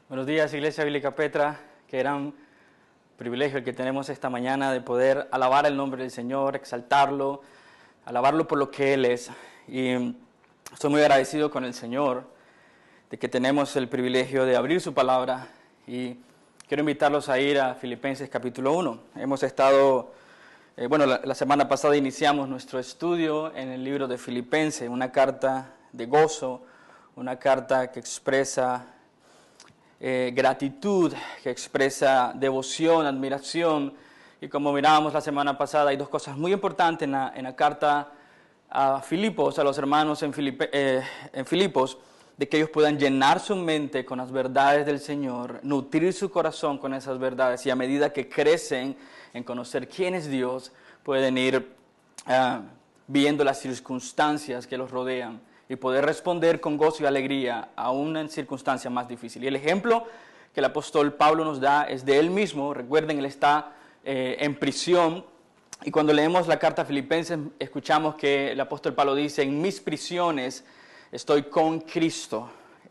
Buenos días, Iglesia Bíblica Petra. Qué gran privilegio el que tenemos esta mañana de poder alabar el nombre del Señor, exaltarlo, alabarlo por lo que Él es. Y estoy muy agradecido con el Señor de que tenemos el privilegio de abrir su palabra. Y quiero invitarlos a ir a Filipenses capítulo 1. Hemos estado, la semana pasada iniciamos nuestro estudio en el libro de Filipenses, una carta de gozo, una carta que expresa gratitud, que expresa devoción, admiración. Y como mirábamos la semana pasada, hay dos cosas muy importantes en la carta a Filipos, a los hermanos en Filipos, de que ellos puedan llenar su mente con las verdades del Señor, nutrir su corazón con esas verdades, y a medida que crecen en conocer quién es Dios, pueden ir viendo las circunstancias que los rodean y poder responder con gozo y alegría aún en circunstancias más difíciles. Y el ejemplo que el apóstol Pablo nos da es de él mismo. Recuerden, él está en prisión, y cuando leemos la carta a Filipenses escuchamos que el apóstol Pablo dice: en mis prisiones estoy con Cristo.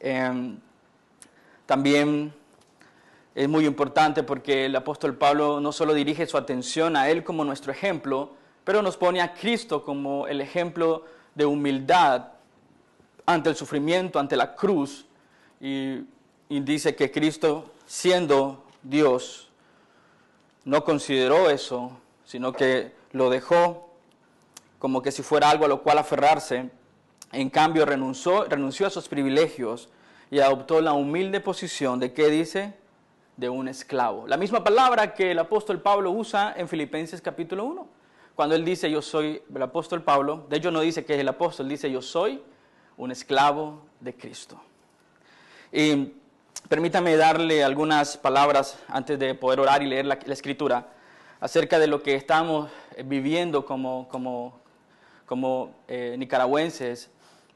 También es muy importante porque el apóstol Pablo no solo dirige su atención a él como nuestro ejemplo, pero nos pone a Cristo como el ejemplo de humildad ante el sufrimiento, ante la cruz, y dice que Cristo, siendo Dios, no consideró eso, sino que lo dejó como que si fuera algo a lo cual aferrarse. En cambio, renunció a esos privilegios y adoptó la humilde posición de, ¿qué dice?, de un esclavo. La misma palabra que el apóstol Pablo usa en Filipenses capítulo 1. Cuando él dice, yo soy, el apóstol Pablo, de hecho no dice que es el apóstol, dice, yo soy un esclavo de Cristo. Y permítame darle algunas palabras antes de poder orar y leer la Escritura acerca de lo que estamos viviendo como nicaragüenses,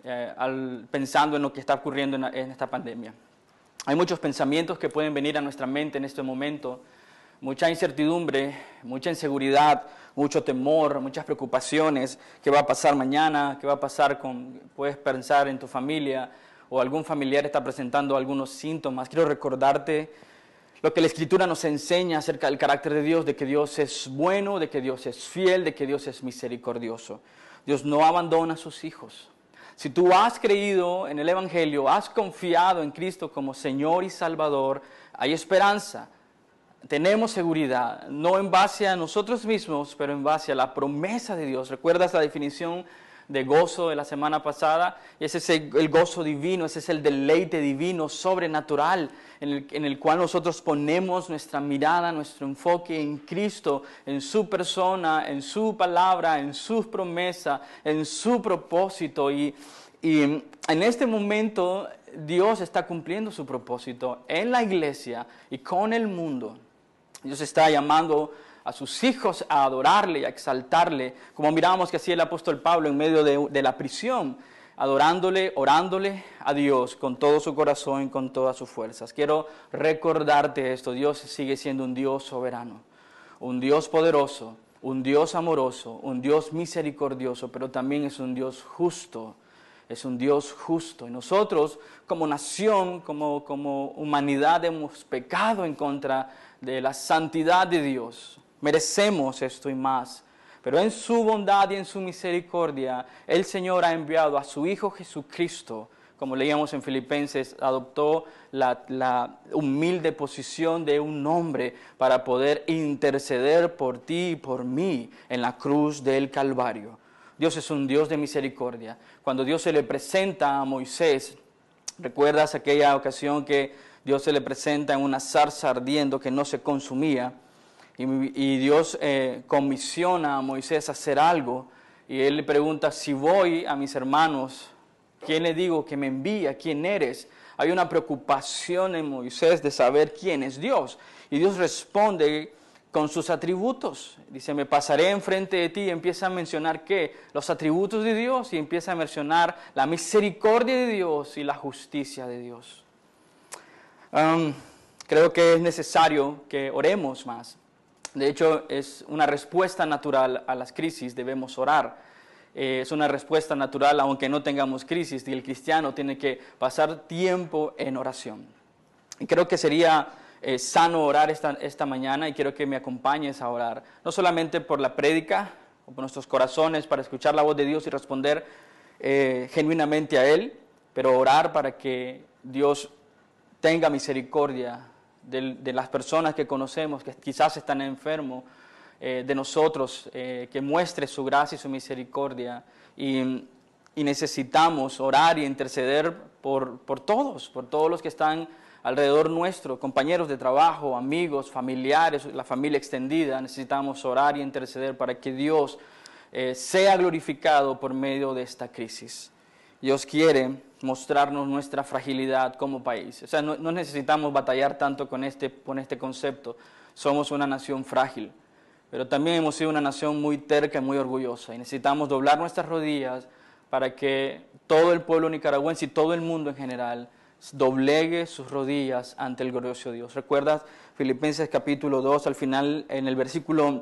pensando en lo que está ocurriendo en esta pandemia. Hay muchos pensamientos que pueden venir a nuestra mente en este momento, mucha incertidumbre, mucha inseguridad, mucho temor, muchas preocupaciones. ¿Qué va a pasar mañana? ¿Qué va a pasar puedes pensar en tu familia, o algún familiar está presentando algunos síntomas? Quiero recordarte lo que la Escritura nos enseña acerca del carácter de Dios, de que Dios es bueno, de que Dios es fiel, de que Dios es misericordioso. Dios no abandona a sus hijos. Si tú has creído en el Evangelio, has confiado en Cristo como Señor y Salvador, hay esperanza. Tenemos seguridad, no en base a nosotros mismos, pero en base a la promesa de Dios. ¿Recuerdas la definición de gozo de la semana pasada? Ese es el gozo divino, ese es el deleite divino, sobrenatural, en el cual nosotros ponemos nuestra mirada, nuestro enfoque en Cristo, en su persona, en su palabra, en su promesa, en su propósito. Y en este momento Dios está cumpliendo su propósito en la iglesia y con el mundo. Dios está llamando a sus hijos a adorarle y a exaltarle, como miramos que hacía el apóstol Pablo en medio de la prisión, adorándole, orándole a Dios con todo su corazón y con todas sus fuerzas. Quiero recordarte esto: Dios sigue siendo un Dios soberano, un Dios poderoso, un Dios amoroso, un Dios misericordioso, pero también es un Dios justo. Es un Dios justo. Y nosotros, como nación, como humanidad, hemos pecado en contra de la santidad de Dios. Merecemos esto y más. Pero en su bondad y en su misericordia, el Señor ha enviado a su Hijo Jesucristo. Como leíamos en Filipenses, adoptó la humilde posición de un hombre para poder interceder por ti y por mí en la cruz del Calvario. Dios es un Dios de misericordia. Cuando Dios se le presenta a Moisés, ¿recuerdas aquella ocasión que Dios se le presenta en una zarza ardiendo que no se consumía? Y Dios comisiona a Moisés a hacer algo, y él le pregunta: si voy a mis hermanos, ¿quién le digo que me envía? ¿Quién eres? Hay una preocupación en Moisés de saber quién es Dios. Y Dios responde con sus atributos. Dice: me pasaré enfrente de ti, y empieza a mencionar ¿qué? Los atributos de Dios, y empieza a mencionar la misericordia de Dios y la justicia de Dios. Creo que es necesario que oremos más. De hecho, es una respuesta natural a las crisis, debemos orar. Es una respuesta natural aunque no tengamos crisis, y el cristiano tiene que pasar tiempo en oración. Y creo que sería sano orar esta mañana y quiero que me acompañes a orar. No solamente por la prédica o por nuestros corazones para escuchar la voz de Dios y responder genuinamente a Él, pero orar para que Dios tenga misericordia de las personas que conocemos, que quizás están enfermos, de nosotros, que muestre su gracia y su misericordia. Y necesitamos orar y interceder por todos los que están alrededor nuestro, compañeros de trabajo, amigos, familiares, la familia extendida. Necesitamos orar y interceder para que Dios sea glorificado por medio de esta crisis. Dios quiere mostrarnos nuestra fragilidad como país. O sea, no necesitamos batallar tanto con este concepto. Somos una nación frágil, pero también hemos sido una nación muy terca y muy orgullosa. Y necesitamos doblar nuestras rodillas para que todo el pueblo nicaragüense y todo el mundo en general doblegue sus rodillas ante el glorioso Dios. ¿Recuerdas Filipenses capítulo 2, al final, en el versículo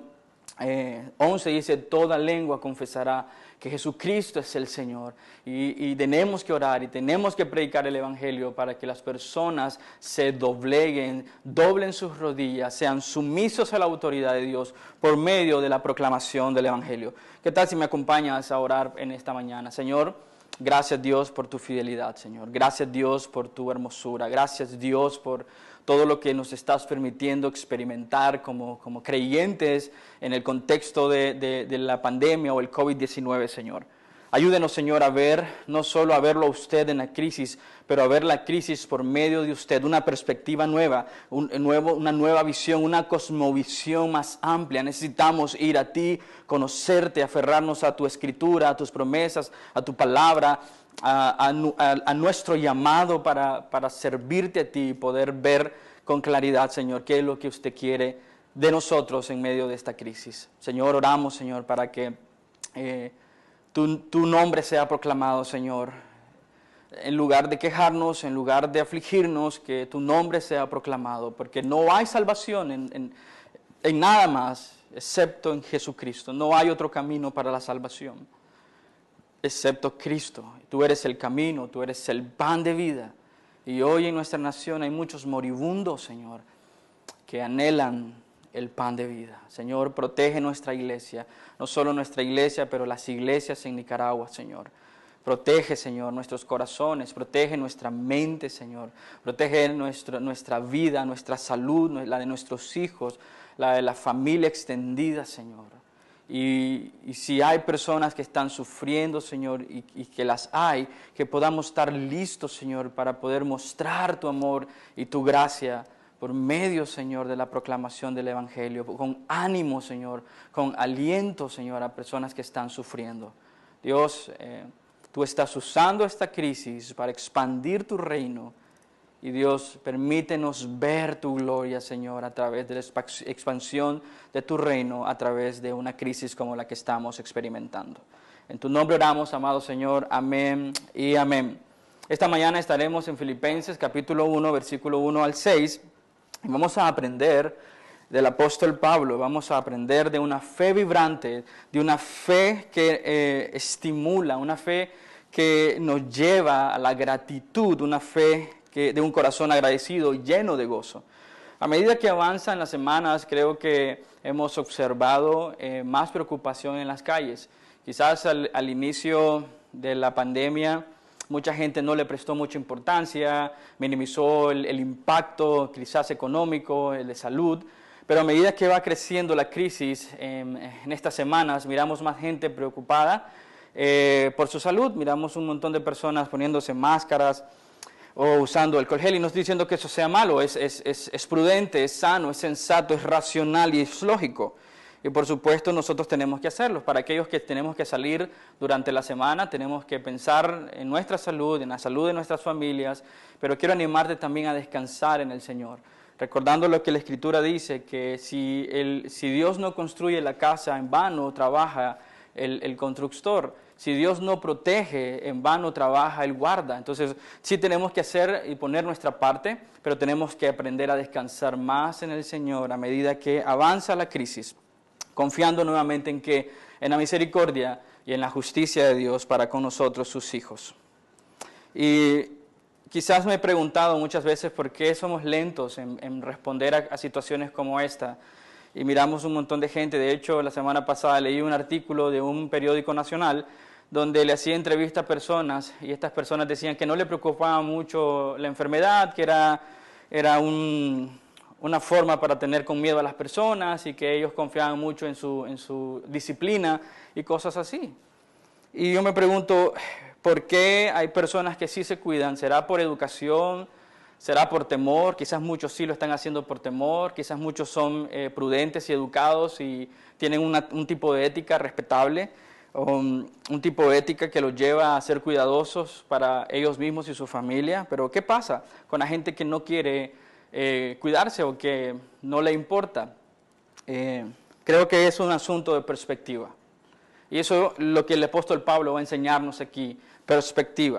11 dice: toda lengua confesará que Jesucristo es el Señor, y tenemos que orar y tenemos que predicar el Evangelio para que las personas se doblen sus rodillas, sean sumisos a la autoridad de Dios por medio de la proclamación del Evangelio. ¿Qué tal si me acompañas a orar en esta mañana? Señor, gracias Dios por tu fidelidad, Señor. Gracias Dios por tu hermosura. Gracias Dios por todo lo que nos estás permitiendo experimentar como creyentes en el contexto de la pandemia o el COVID-19, Señor. Ayúdenos, Señor, a ver, no solo a verlo a usted en la crisis, pero a ver la crisis por medio de usted, una perspectiva nueva, una nueva visión, una cosmovisión más amplia. Necesitamos ir a ti, conocerte, aferrarnos a tu escritura, a tus promesas, a tu palabra, a nuestro llamado para servirte a ti y poder ver con claridad, Señor, qué es lo que usted quiere de nosotros en medio de esta crisis. Señor, oramos, Señor, para que tu nombre sea proclamado, Señor. En lugar de quejarnos, en lugar de afligirnos, que tu nombre sea proclamado, porque no hay salvación en nada más, excepto en Jesucristo. No hay otro camino para la salvación, excepto Cristo. Tú eres el camino, tú eres el pan de vida. Y hoy en nuestra nación hay muchos moribundos, Señor, que anhelan el pan de vida. Señor, protege nuestra iglesia, no solo nuestra iglesia, pero las iglesias en Nicaragua, Señor. Protege, Señor, nuestros corazones, protege nuestra mente, Señor. Protege nuestra vida, nuestra salud, la de nuestros hijos, la de la familia extendida, Señor. Y si hay personas que están sufriendo, Señor, y que las hay, que podamos estar listos, Señor, para poder mostrar tu amor y tu gracia por medio, Señor, de la proclamación del Evangelio, con ánimo, Señor, con aliento, Señor, a personas que están sufriendo. Dios, tú estás usando esta crisis para expandir tu reino. Y Dios, permítenos ver tu gloria, Señor, a través de la expansión de tu reino, a través de una crisis como la que estamos experimentando. En tu nombre oramos, amado Señor. Amén y amén. Esta mañana estaremos en Filipenses capítulo 1, versículo 1 al 6. Y vamos a aprender del apóstol Pablo, vamos a aprender de una fe vibrante, de una fe que estimula, una fe que nos lleva a la gratitud, una fe de un corazón agradecido, lleno de gozo. A medida que avanzan las semanas, creo que hemos observado más preocupación en las calles. Quizás al inicio de la pandemia, mucha gente no le prestó mucha importancia, minimizó el impacto quizás económico, el de salud, pero a medida que va creciendo la crisis, en estas semanas miramos más gente preocupada por su salud, miramos un montón de personas poniéndose máscaras o usando alcohol gel, y no estoy diciendo que eso sea malo, es prudente, es sano, es sensato, es racional y es lógico. Y por supuesto nosotros tenemos que hacerlo. Para aquellos que tenemos que salir durante la semana, tenemos que pensar en nuestra salud, en la salud de nuestras familias, pero quiero animarte también a descansar en el Señor. Recordando lo que la Escritura dice, que si Dios no construye la casa, en vano trabaja el constructor. Si Dios no protege, en vano trabaja el guarda. Entonces sí tenemos que hacer y poner nuestra parte, pero tenemos que aprender a descansar más en el Señor a medida que avanza la crisis, confiando nuevamente en la misericordia y en la justicia de Dios para con nosotros, sus hijos. Y quizás me he preguntado muchas veces por qué somos lentos en responder a situaciones como esta. Y miramos un montón de gente. De hecho, la semana pasada leí un artículo de un periódico nacional donde le hacía entrevista a personas y estas personas decían que no le preocupaba mucho la enfermedad, que era una forma para tener con miedo a las personas y que ellos confiaban mucho en su disciplina y cosas así. Y yo me pregunto, ¿por qué hay personas que sí se cuidan? ¿Será por educación? ¿Será por temor? Quizás muchos sí lo están haciendo por temor, quizás muchos son prudentes y educados y tienen un tipo de ética respetable, un tipo de ética que los lleva a ser cuidadosos para ellos mismos y su familia. Pero ¿qué pasa con la gente que no quiere cuidarse o que no le importa? Creo que es un asunto de perspectiva. Y eso es lo que el apóstol Pablo va a enseñarnos aquí, perspectiva.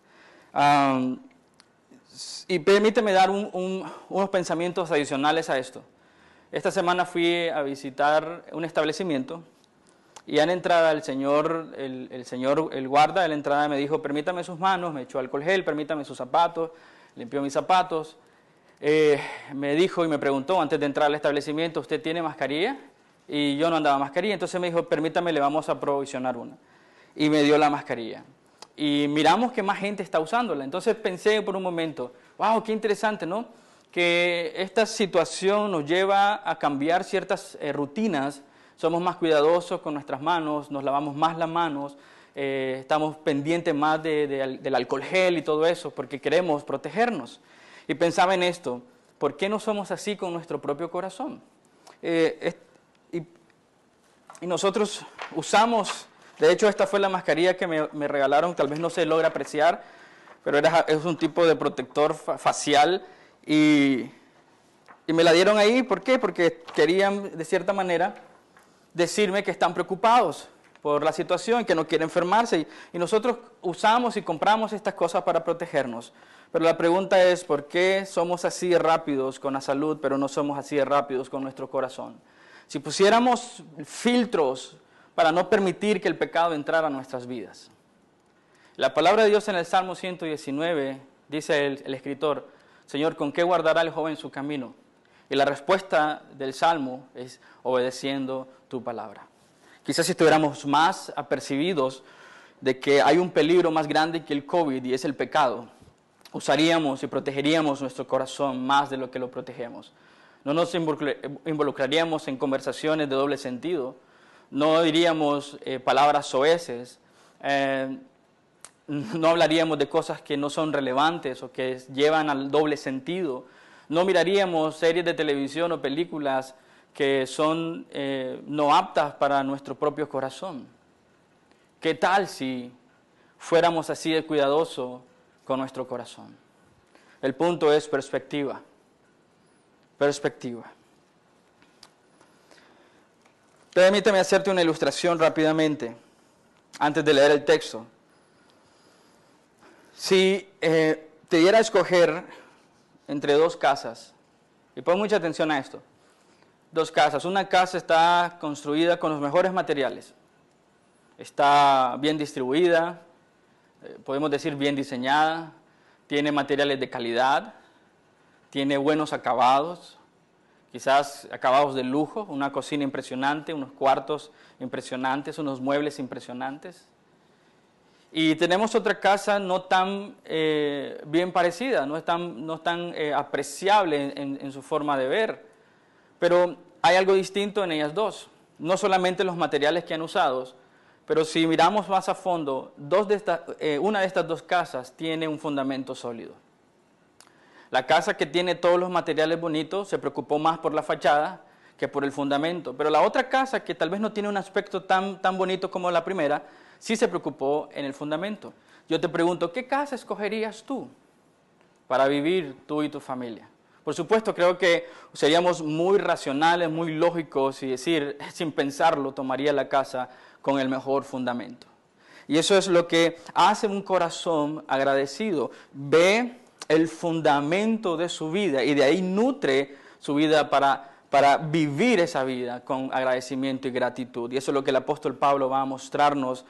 Y permíteme dar unos pensamientos adicionales a esto. Esta semana fui a visitar un establecimiento y a la entrada el guarda de la entrada me dijo, permítame sus manos, me echó alcohol gel, permítame sus zapatos, limpió mis zapatos. Me dijo y me preguntó antes de entrar al establecimiento, ¿usted tiene mascarilla? Y yo no andaba mascarilla, entonces me dijo, permítame, le vamos a provisionar una. Y me dio la mascarilla. Y miramos que más gente está usándola. Entonces pensé por un momento, wow, qué interesante, ¿no? Que esta situación nos lleva a cambiar ciertas rutinas. Somos más cuidadosos con nuestras manos, nos lavamos más las manos, estamos pendientes más del alcohol gel y todo eso, porque queremos protegernos. Y pensaba en esto, ¿por qué no somos así con nuestro propio corazón? Y nosotros usamos, de hecho esta fue la mascarilla que me regalaron, tal vez no se logra apreciar, pero es un tipo de protector facial y me la dieron ahí, ¿por qué? Porque querían de cierta manera decirme que están preocupados por la situación, que no quieren enfermarse y nosotros usamos y compramos estas cosas para protegernos. Pero la pregunta es, ¿por qué somos así de rápidos con la salud, pero no somos así de rápidos con nuestro corazón? Si pusiéramos filtros para no permitir que el pecado entrara a nuestras vidas. La palabra de Dios en el Salmo 119, dice el escritor, Señor, ¿con qué guardará el joven su camino? Y la respuesta del Salmo es obedeciendo tu palabra. Quizás si estuviéramos más apercibidos de que hay un peligro más grande que el COVID y es el pecado, usaríamos y protegeríamos nuestro corazón más de lo que lo protegemos. No nos involucraríamos en conversaciones de doble sentido, no diríamos palabras soeces, no hablaríamos de cosas que no son relevantes o que llevan al doble sentido, no miraríamos series de televisión o películas que son no aptas para nuestro propio corazón. ¿Qué tal si fuéramos así de cuidadosos con nuestro corazón? El punto es perspectiva. Perspectiva. Permíteme hacerte una ilustración rápidamente, antes de leer el texto. Si te diera a escoger entre dos casas, y pon mucha atención a esto, dos casas. Una casa está construida con los mejores materiales, está bien distribuida, podemos decir bien diseñada, tiene materiales de calidad, tiene buenos acabados, quizás acabados de lujo, una cocina impresionante, unos cuartos impresionantes, unos muebles impresionantes. Y tenemos otra casa no tan bien parecida, no es tan apreciable en su forma de ver, pero hay algo distinto en ellas dos. No solamente los materiales que han usado, pero si miramos más a fondo, una de estas dos casas tiene un fundamento sólido. La casa que tiene todos los materiales bonitos se preocupó más por la fachada que por el fundamento. Pero la otra casa, que tal vez no tiene un aspecto tan bonito como la primera, sí se preocupó en el fundamento. Yo te pregunto, ¿qué casa escogerías tú para vivir tú y tu familia? Por supuesto, creo que seríamos muy racionales, muy lógicos y decir, sin pensarlo, tomaría la casa con el mejor fundamento. Y eso es lo que hace un corazón agradecido. Ve el fundamento de su vida y de ahí nutre su vida para vivir esa vida con agradecimiento y gratitud. Y eso es lo que el apóstol Pablo va a mostrarnos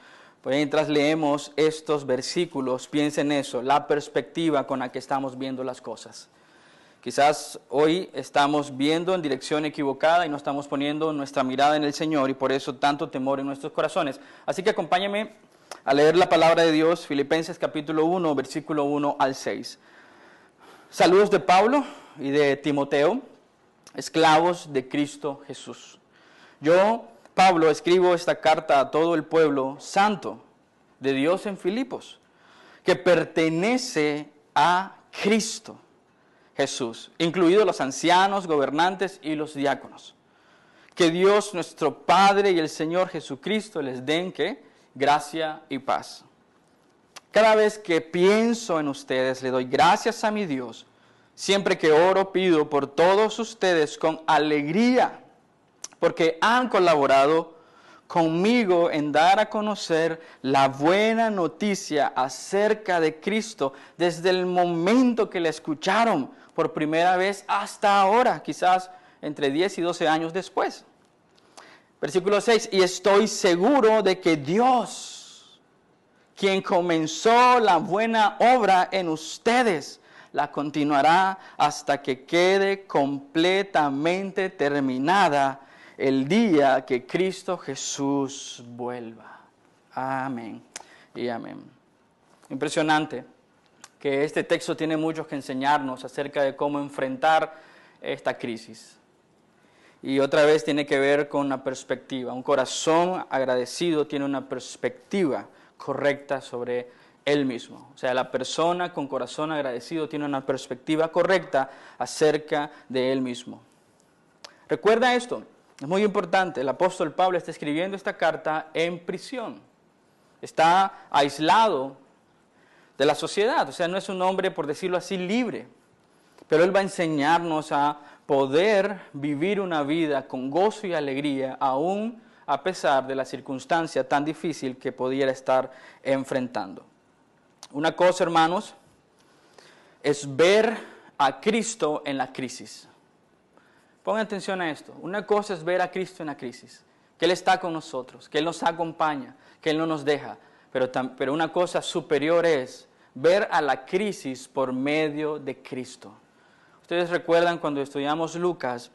Hoy mientras leemos estos versículos, piensa en eso, la perspectiva con la que estamos viendo las cosas. Quizás hoy estamos viendo en dirección equivocada y no estamos poniendo nuestra mirada en el Señor y por eso tanto temor en nuestros corazones. Así que acompáñame a leer la palabra de Dios, Filipenses capítulo 1, versículo 1 al 6. Saludos de Pablo y de Timoteo, esclavos de Cristo Jesús. Yo, Pablo, escribo esta carta a todo el pueblo santo de Dios en Filipos, que pertenece a Cristo Jesús, incluidos los ancianos, gobernantes y los diáconos. Que Dios nuestro Padre y el Señor Jesucristo les den ¿qué? Gracia y paz. Cada vez que pienso en ustedes, le doy gracias a mi Dios. Siempre que oro, pido por todos ustedes con alegría, porque han colaborado conmigo en dar a conocer la buena noticia acerca de Cristo desde el momento que la escucharon por primera vez hasta ahora, quizás entre 10 y 12 años después. Versículo 6, y estoy seguro de que Dios, quien comenzó la buena obra en ustedes, la continuará hasta que quede completamente terminada el día que Cristo Jesús vuelva. Amén y amén. Impresionante que este texto tiene mucho que enseñarnos acerca de cómo enfrentar esta crisis. Y otra vez tiene que ver con una perspectiva. Un corazón agradecido tiene una perspectiva correcta sobre él mismo. O sea, la persona con corazón agradecido tiene una perspectiva correcta acerca de él mismo. Recuerda esto. Es muy importante, el apóstol Pablo está escribiendo esta carta en prisión. Está aislado de la sociedad, o sea, no es un hombre, por decirlo así, libre. Pero él va a enseñarnos a poder vivir una vida con gozo y alegría, aún a pesar de la circunstancia tan difícil que pudiera estar enfrentando. Una cosa, hermanos, es ver a Cristo en la crisis. Pongan atención a esto. Una cosa es ver a Cristo en la crisis, que Él está con nosotros, que Él nos acompaña, que Él no nos deja. Pero una cosa superior es ver a la crisis por medio de Cristo. Ustedes recuerdan cuando estudiamos Lucas,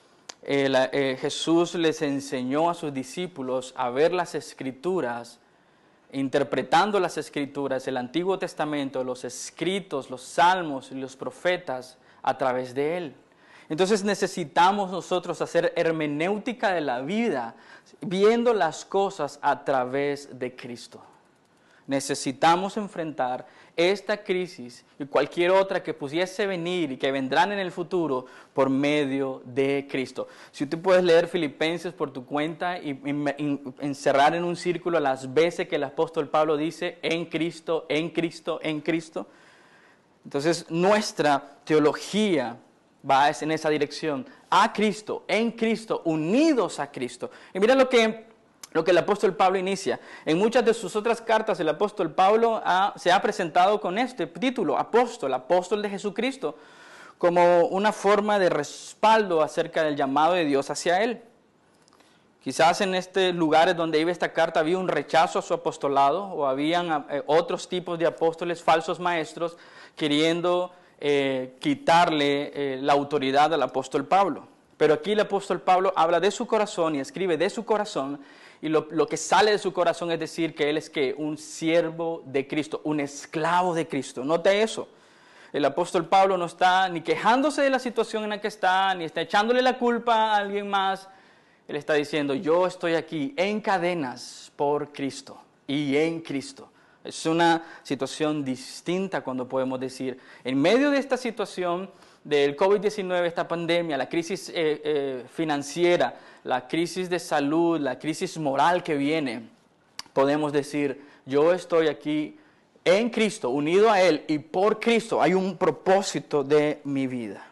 Jesús les enseñó a sus discípulos a ver las Escrituras, interpretando las Escrituras, el Antiguo Testamento, los escritos, los salmos y los profetas a través de Él. Entonces necesitamos nosotros hacer hermenéutica de la vida, viendo las cosas a través de Cristo. Necesitamos enfrentar esta crisis y cualquier otra que pudiese venir y que vendrán en el futuro por medio de Cristo. Si tú puedes leer Filipenses por tu cuenta y encerrar en un círculo las veces que el apóstol Pablo dice en Cristo, en Cristo, en Cristo. Entonces nuestra teología va en esa dirección, a Cristo, en Cristo, unidos a Cristo. Y mira lo que el apóstol Pablo inicia. En muchas de sus otras cartas el apóstol Pablo se ha presentado con este título, apóstol de Jesucristo, como una forma de respaldo acerca del llamado de Dios hacia él. Quizás en lugares donde iba esta carta había un rechazo a su apostolado o habían otros tipos de apóstoles, falsos maestros, queriendo quitarle la autoridad al apóstol Pablo. Pero aquí el apóstol Pablo habla de su corazón y escribe de su corazón, y lo que sale de su corazón es decir que él es un siervo de Cristo, un esclavo de Cristo. Note eso. El apóstol Pablo no está ni quejándose de la situación en la que está, ni está echándole la culpa a alguien más. Él está diciendo, yo estoy aquí en cadenas por Cristo y en Cristo. Es una situación distinta cuando podemos decir, en medio de esta situación del COVID-19, esta pandemia, la crisis financiera, la crisis de salud, la crisis moral que viene, podemos decir, yo estoy aquí en Cristo, unido a Él y por Cristo hay un propósito de mi vida.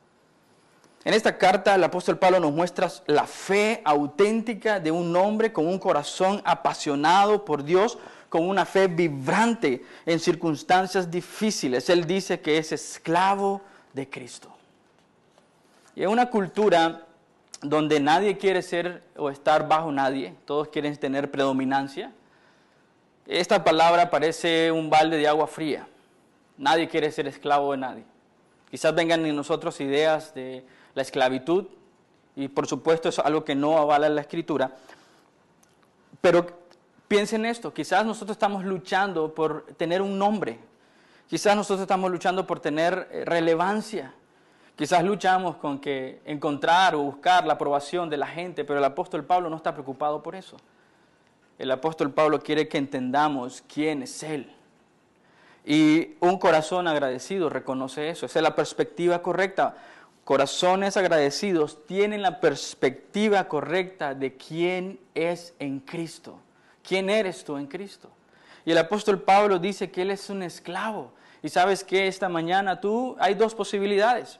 En esta carta el apóstol Pablo nos muestra la fe auténtica de un hombre con un corazón apasionado por Dios, con una fe vibrante en circunstancias difíciles. Él dice que es esclavo de Cristo. Y en una cultura donde nadie quiere ser o estar bajo nadie, todos quieren tener predominancia, Esta palabra parece un balde de agua fría. Nadie quiere ser esclavo de nadie. Quizás vengan en nosotros ideas de la esclavitud, y por supuesto eso es algo que no avala la Escritura. Pero piensen esto, quizás nosotros estamos luchando por tener un nombre. Quizás nosotros estamos luchando por tener relevancia. Quizás luchamos con que encontrar o buscar la aprobación de la gente, pero el apóstol Pablo no está preocupado por eso. El apóstol Pablo quiere que entendamos quién es Él. Y un corazón agradecido reconoce eso. Esa es la perspectiva correcta. Corazones agradecidos tienen la perspectiva correcta de quién es en Cristo. ¿Quién eres tú en Cristo? Y el apóstol Pablo dice que él es un esclavo. Y sabes que esta mañana hay dos posibilidades.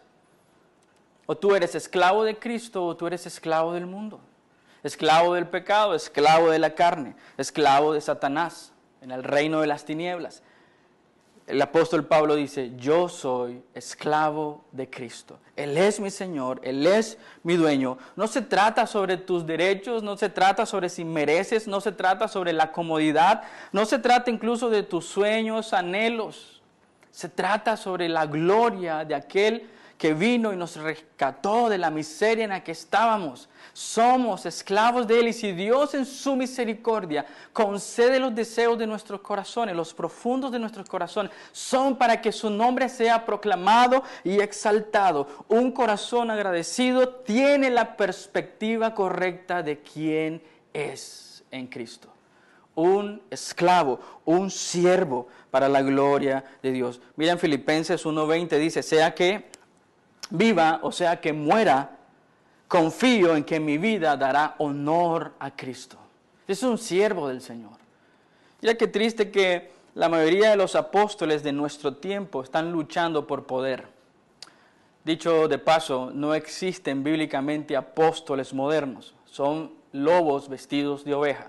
O tú eres esclavo de Cristo o tú eres esclavo del mundo. Esclavo del pecado, esclavo de la carne, esclavo de Satanás, en el reino de las tinieblas. El apóstol Pablo dice, yo soy esclavo de Cristo. Él es mi Señor, Él es mi dueño. No se trata sobre tus derechos, no se trata sobre si mereces, no se trata sobre la comodidad, no se trata incluso de tus sueños, anhelos. Se trata sobre la gloria de aquel que vino y nos rescató de la miseria en la que estábamos. Somos esclavos de Él y si Dios en su misericordia concede los deseos de nuestros corazones, los profundos de nuestros corazones, son para que su nombre sea proclamado y exaltado. Un corazón agradecido tiene la perspectiva correcta de quién es en Cristo. Un esclavo, un siervo para la gloria de Dios. Mira en Filipenses 1:20 dice, sea que viva o sea que muera, confío en que mi vida dará honor a Cristo. Es un siervo del Señor. Ya que triste que la mayoría de los apóstoles de nuestro tiempo están luchando por poder. Dicho de paso, no existen bíblicamente apóstoles modernos. Son lobos vestidos de oveja.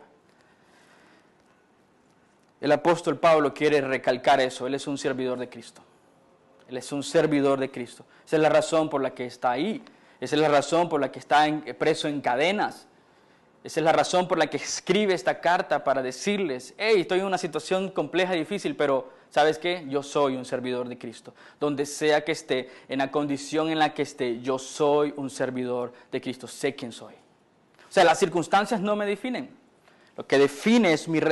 El apóstol Pablo quiere recalcar eso. Él es un servidor de Cristo. Él es un servidor de Cristo. Esa es la razón por la que está ahí. Esa es la razón por la que está preso en cadenas. Esa es la razón por la que escribe esta carta para decirles, hey, estoy en una situación compleja y difícil, pero ¿sabes qué? Yo soy un servidor de Cristo. Donde sea que esté, en la condición en la que esté, yo soy un servidor de Cristo. Sé quién soy. O sea, las circunstancias no me definen. Lo que me define es mi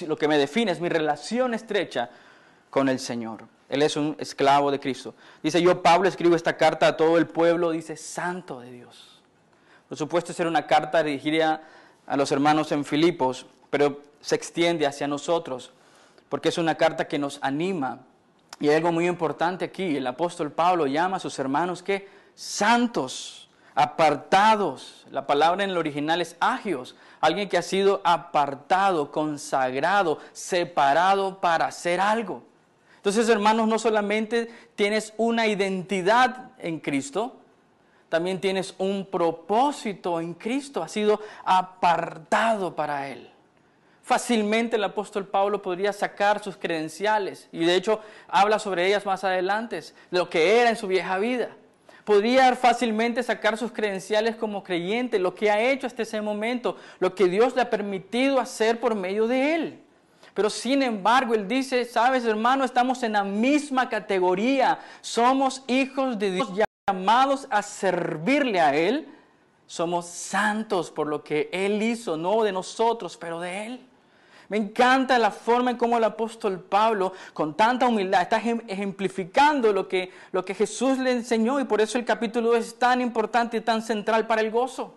relación estrecha con el Señor. Él es un esclavo de Cristo. Dice, yo, Pablo, escribo esta carta a todo el pueblo, dice, santo de Dios. Por supuesto, esta era una carta dirigida a los hermanos en Filipos, pero se extiende hacia nosotros, porque es una carta que nos anima. Y hay algo muy importante aquí. El apóstol Pablo llama a sus hermanos que santos, apartados. La palabra en el original es agios. Alguien que ha sido apartado, consagrado, separado para hacer algo. Entonces, hermanos, no solamente tienes una identidad en Cristo, también tienes un propósito en Cristo. Has sido apartado para Él. Fácilmente el apóstol Pablo podría sacar sus credenciales, y de hecho habla sobre ellas más adelante, lo que era en su vieja vida. Podría fácilmente sacar sus credenciales como creyente, lo que ha hecho hasta ese momento, lo que Dios le ha permitido hacer por medio de Él. Pero sin embargo, él dice, sabes, hermano, estamos en la misma categoría. Somos hijos de Dios llamados a servirle a Él. Somos santos por lo que Él hizo, no de nosotros, pero de Él. Me encanta la forma en cómo el apóstol Pablo, con tanta humildad, está ejemplificando lo que Jesús le enseñó. Y por eso el capítulo es tan importante y tan central para el gozo.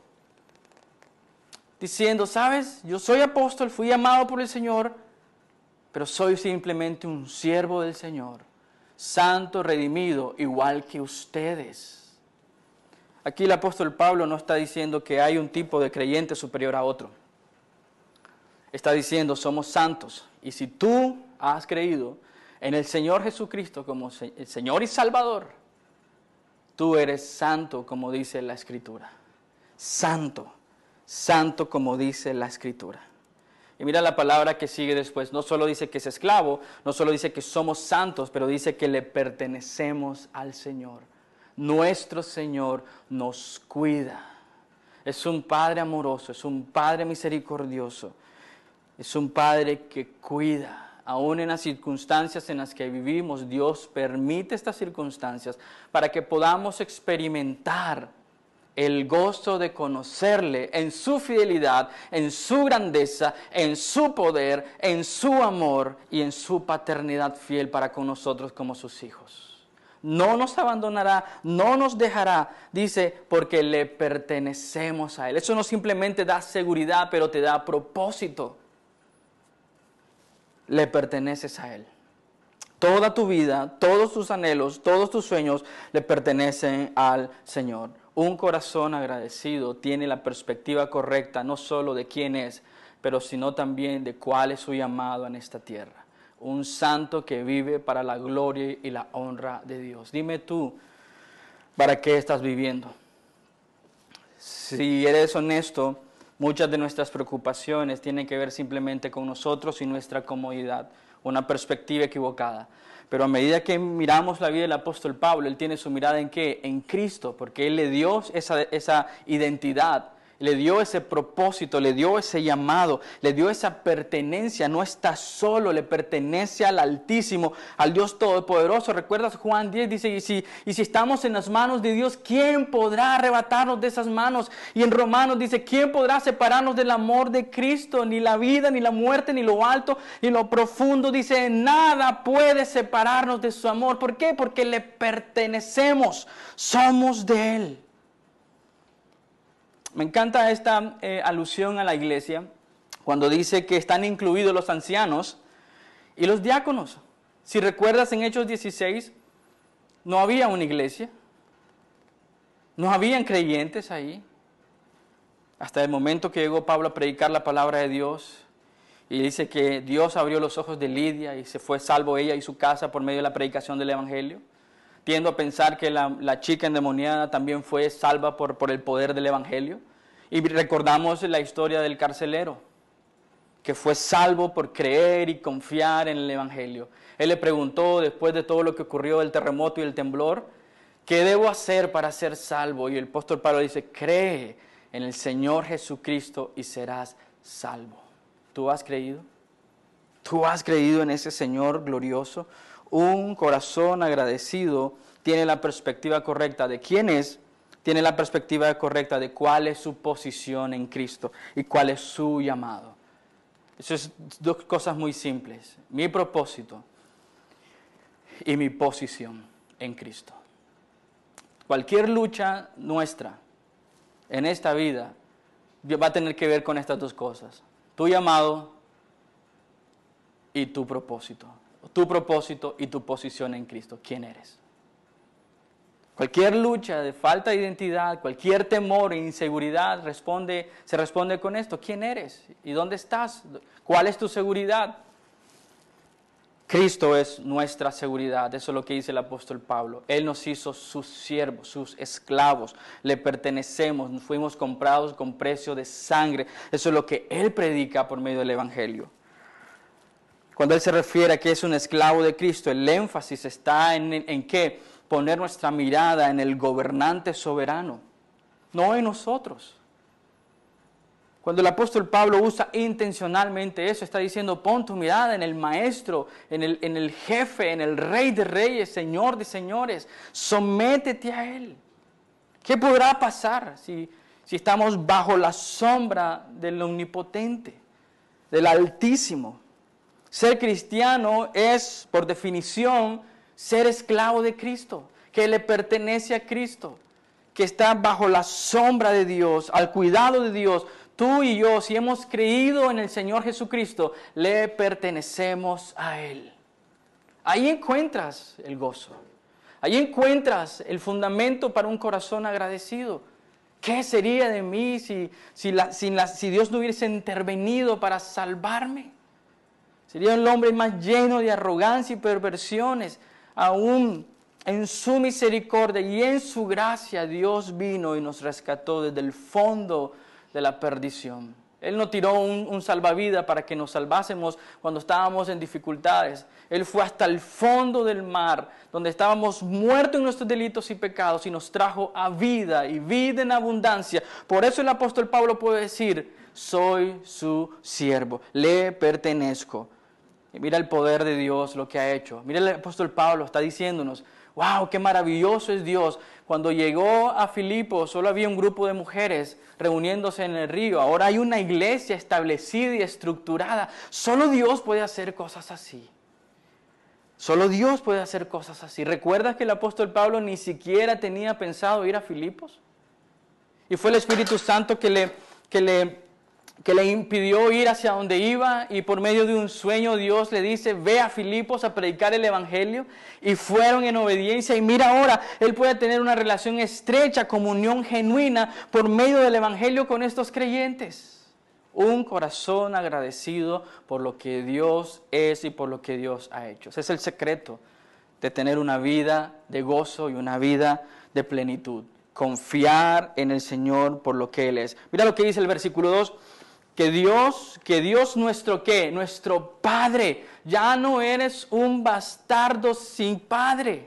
Diciendo, sabes, yo soy apóstol, fui llamado por el Señor, pero soy simplemente un siervo del Señor, santo, redimido, igual que ustedes. Aquí el apóstol Pablo no está diciendo que hay un tipo de creyente superior a otro. Está diciendo, somos santos. Y si tú has creído en el Señor Jesucristo como el Señor y Salvador, tú eres santo como dice la Escritura. Santo, santo como dice la Escritura. Y mira la palabra que sigue después. No solo dice que es esclavo, no solo dice que somos santos, pero dice que le pertenecemos al Señor. Nuestro Señor nos cuida. Es un Padre amoroso, es un Padre misericordioso. Es un Padre que cuida. Aún en las circunstancias en las que vivimos, Dios permite estas circunstancias para que podamos experimentar el gozo de conocerle en su fidelidad, en su grandeza, en su poder, en su amor y en su paternidad fiel para con nosotros como sus hijos. No nos abandonará, no nos dejará, dice, porque le pertenecemos a Él. Eso no simplemente da seguridad, pero te da propósito. Le perteneces a Él. Toda tu vida, todos tus anhelos, todos tus sueños le pertenecen al Señor. Un corazón agradecido tiene la perspectiva correcta no solo de quién es, pero sino también de cuál es su llamado en esta tierra. Un santo que vive para la gloria y la honra de Dios. Dime tú, ¿para qué estás viviendo? Si eres honesto, muchas de nuestras preocupaciones tienen que ver simplemente con nosotros y nuestra comodidad, una perspectiva equivocada. Pero a medida que miramos la vida del apóstol Pablo, él tiene su mirada ¿en qué? En Cristo, porque él le dio esa identidad, le dio ese propósito, le dio ese llamado, le dio esa pertenencia. No está solo, le pertenece al Altísimo, al Dios Todopoderoso. ¿Recuerdas Juan 10? Dice, y si estamos en las manos de Dios, ¿quién podrá arrebatarnos de esas manos? Y en Romanos dice, ¿quién podrá separarnos del amor de Cristo? Ni la vida, ni la muerte, ni lo alto, ni lo profundo. Dice, nada puede separarnos de su amor. ¿Por qué? Porque le pertenecemos, somos de Él. Me encanta esta alusión a la iglesia cuando dice que están incluidos los ancianos y los diáconos. Si recuerdas en Hechos 16, no había una iglesia, no habían creyentes ahí, hasta el momento que llegó Pablo a predicar la palabra de Dios y dice que Dios abrió los ojos de Lidia y se fue salvo ella y su casa por medio de la predicación del Evangelio. Tiendo a pensar que la chica endemoniada también fue salva por el poder del Evangelio. Y recordamos la historia del carcelero, que fue salvo por creer y confiar en el Evangelio. Él le preguntó, después de todo lo que ocurrió, del terremoto y el temblor, ¿qué debo hacer para ser salvo? Y el apóstol Pablo dice, cree en el Señor Jesucristo y serás salvo. ¿Tú has creído? ¿Tú has creído en ese Señor glorioso? Un corazón agradecido tiene la perspectiva correcta de quién es, tiene la perspectiva correcta de cuál es su posición en Cristo y cuál es su llamado. Eso es dos cosas muy simples. Mi propósito y mi posición en Cristo. Cualquier lucha nuestra en esta vida va a tener que ver con estas dos cosas. Tu llamado y tu propósito. Tu propósito y tu posición en Cristo. ¿Quién eres? Cualquier lucha de falta de identidad, cualquier temor e inseguridad se responde con esto. ¿Quién eres? ¿Y dónde estás? ¿Cuál es tu seguridad? Cristo es nuestra seguridad. Eso es lo que dice el apóstol Pablo. Él nos hizo sus siervos, sus esclavos. Le pertenecemos, nos fuimos comprados con precio de sangre. Eso es lo que Él predica por medio del Evangelio. Cuando Él se refiere a que es un esclavo de Cristo, el énfasis está en qué? Poner nuestra mirada en el gobernante soberano, no en nosotros. Cuando el apóstol Pablo usa intencionalmente eso, está diciendo, pon tu mirada en el maestro, en el jefe, en el rey de reyes, señor de señores, sométete a Él. ¿Qué podrá pasar si estamos bajo la sombra del omnipotente, del Altísimo? Ser cristiano es, por definición, ser esclavo de Cristo, que le pertenece a Cristo, que está bajo la sombra de Dios, al cuidado de Dios. Tú y yo, si hemos creído en el Señor Jesucristo, le pertenecemos a Él. Ahí encuentras el gozo, ahí encuentras el fundamento para un corazón agradecido. ¿Qué sería de mí si Dios no hubiese intervenido para salvarme? Sería el hombre más lleno de arrogancia y perversiones. Aún en su misericordia y en su gracia Dios vino y nos rescató desde el fondo de la perdición. Él no tiró un salvavidas para que nos salvásemos cuando estábamos en dificultades. Él fue hasta el fondo del mar, donde estábamos muertos en nuestros delitos y pecados, y nos trajo a vida y vida en abundancia. Por eso el apóstol Pablo puede decir, soy su siervo, le pertenezco. Y mira el poder de Dios, lo que ha hecho. Mira el apóstol Pablo está diciéndonos, wow, qué maravilloso es Dios. Cuando llegó a Filipos solo había un grupo de mujeres reuniéndose en el río. Ahora hay una iglesia establecida y estructurada. Solo Dios puede hacer cosas así. Solo Dios puede hacer cosas así. ¿Recuerdas que el apóstol Pablo ni siquiera tenía pensado ir a Filipos? Y fue el Espíritu Santo que le impidió ir hacia donde iba, y por medio de un sueño Dios le dice, ve a Filipos a predicar el Evangelio, y fueron en obediencia, y mira ahora, él puede tener una relación estrecha, comunión genuina, por medio del Evangelio con estos creyentes. Un corazón agradecido por lo que Dios es y por lo que Dios ha hecho. Ese es el secreto de tener una vida de gozo y una vida de plenitud. Confiar en el Señor por lo que Él es. Mira lo que dice el versículo 2. Que Dios nuestro ¿qué? Nuestro Padre. Ya no eres un bastardo sin padre.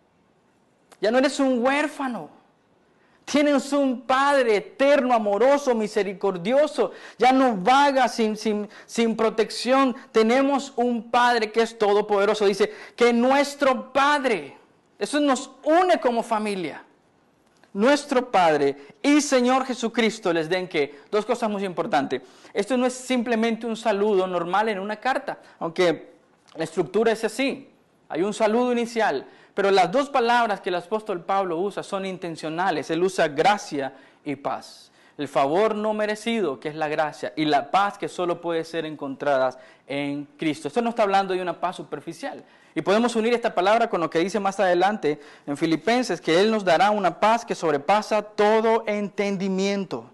Ya no eres un huérfano. Tienes un Padre eterno, amoroso, misericordioso. Ya no vagas sin protección. Tenemos un Padre que es todopoderoso. Dice que nuestro Padre, eso nos une como familia. Nuestro Padre y Señor Jesucristo les den que dos cosas muy importantes. Esto no es simplemente un saludo normal en una carta, aunque la estructura es así. Hay un saludo inicial, pero las dos palabras que el apóstol Pablo usa son intencionales. Él usa gracia y paz. El favor no merecido, que es la gracia, y la paz que solo puede ser encontrada en Cristo. Esto no está hablando de una paz superficial. Y podemos unir esta palabra con lo que dice más adelante en Filipenses, que Él nos dará una paz que sobrepasa todo entendimiento.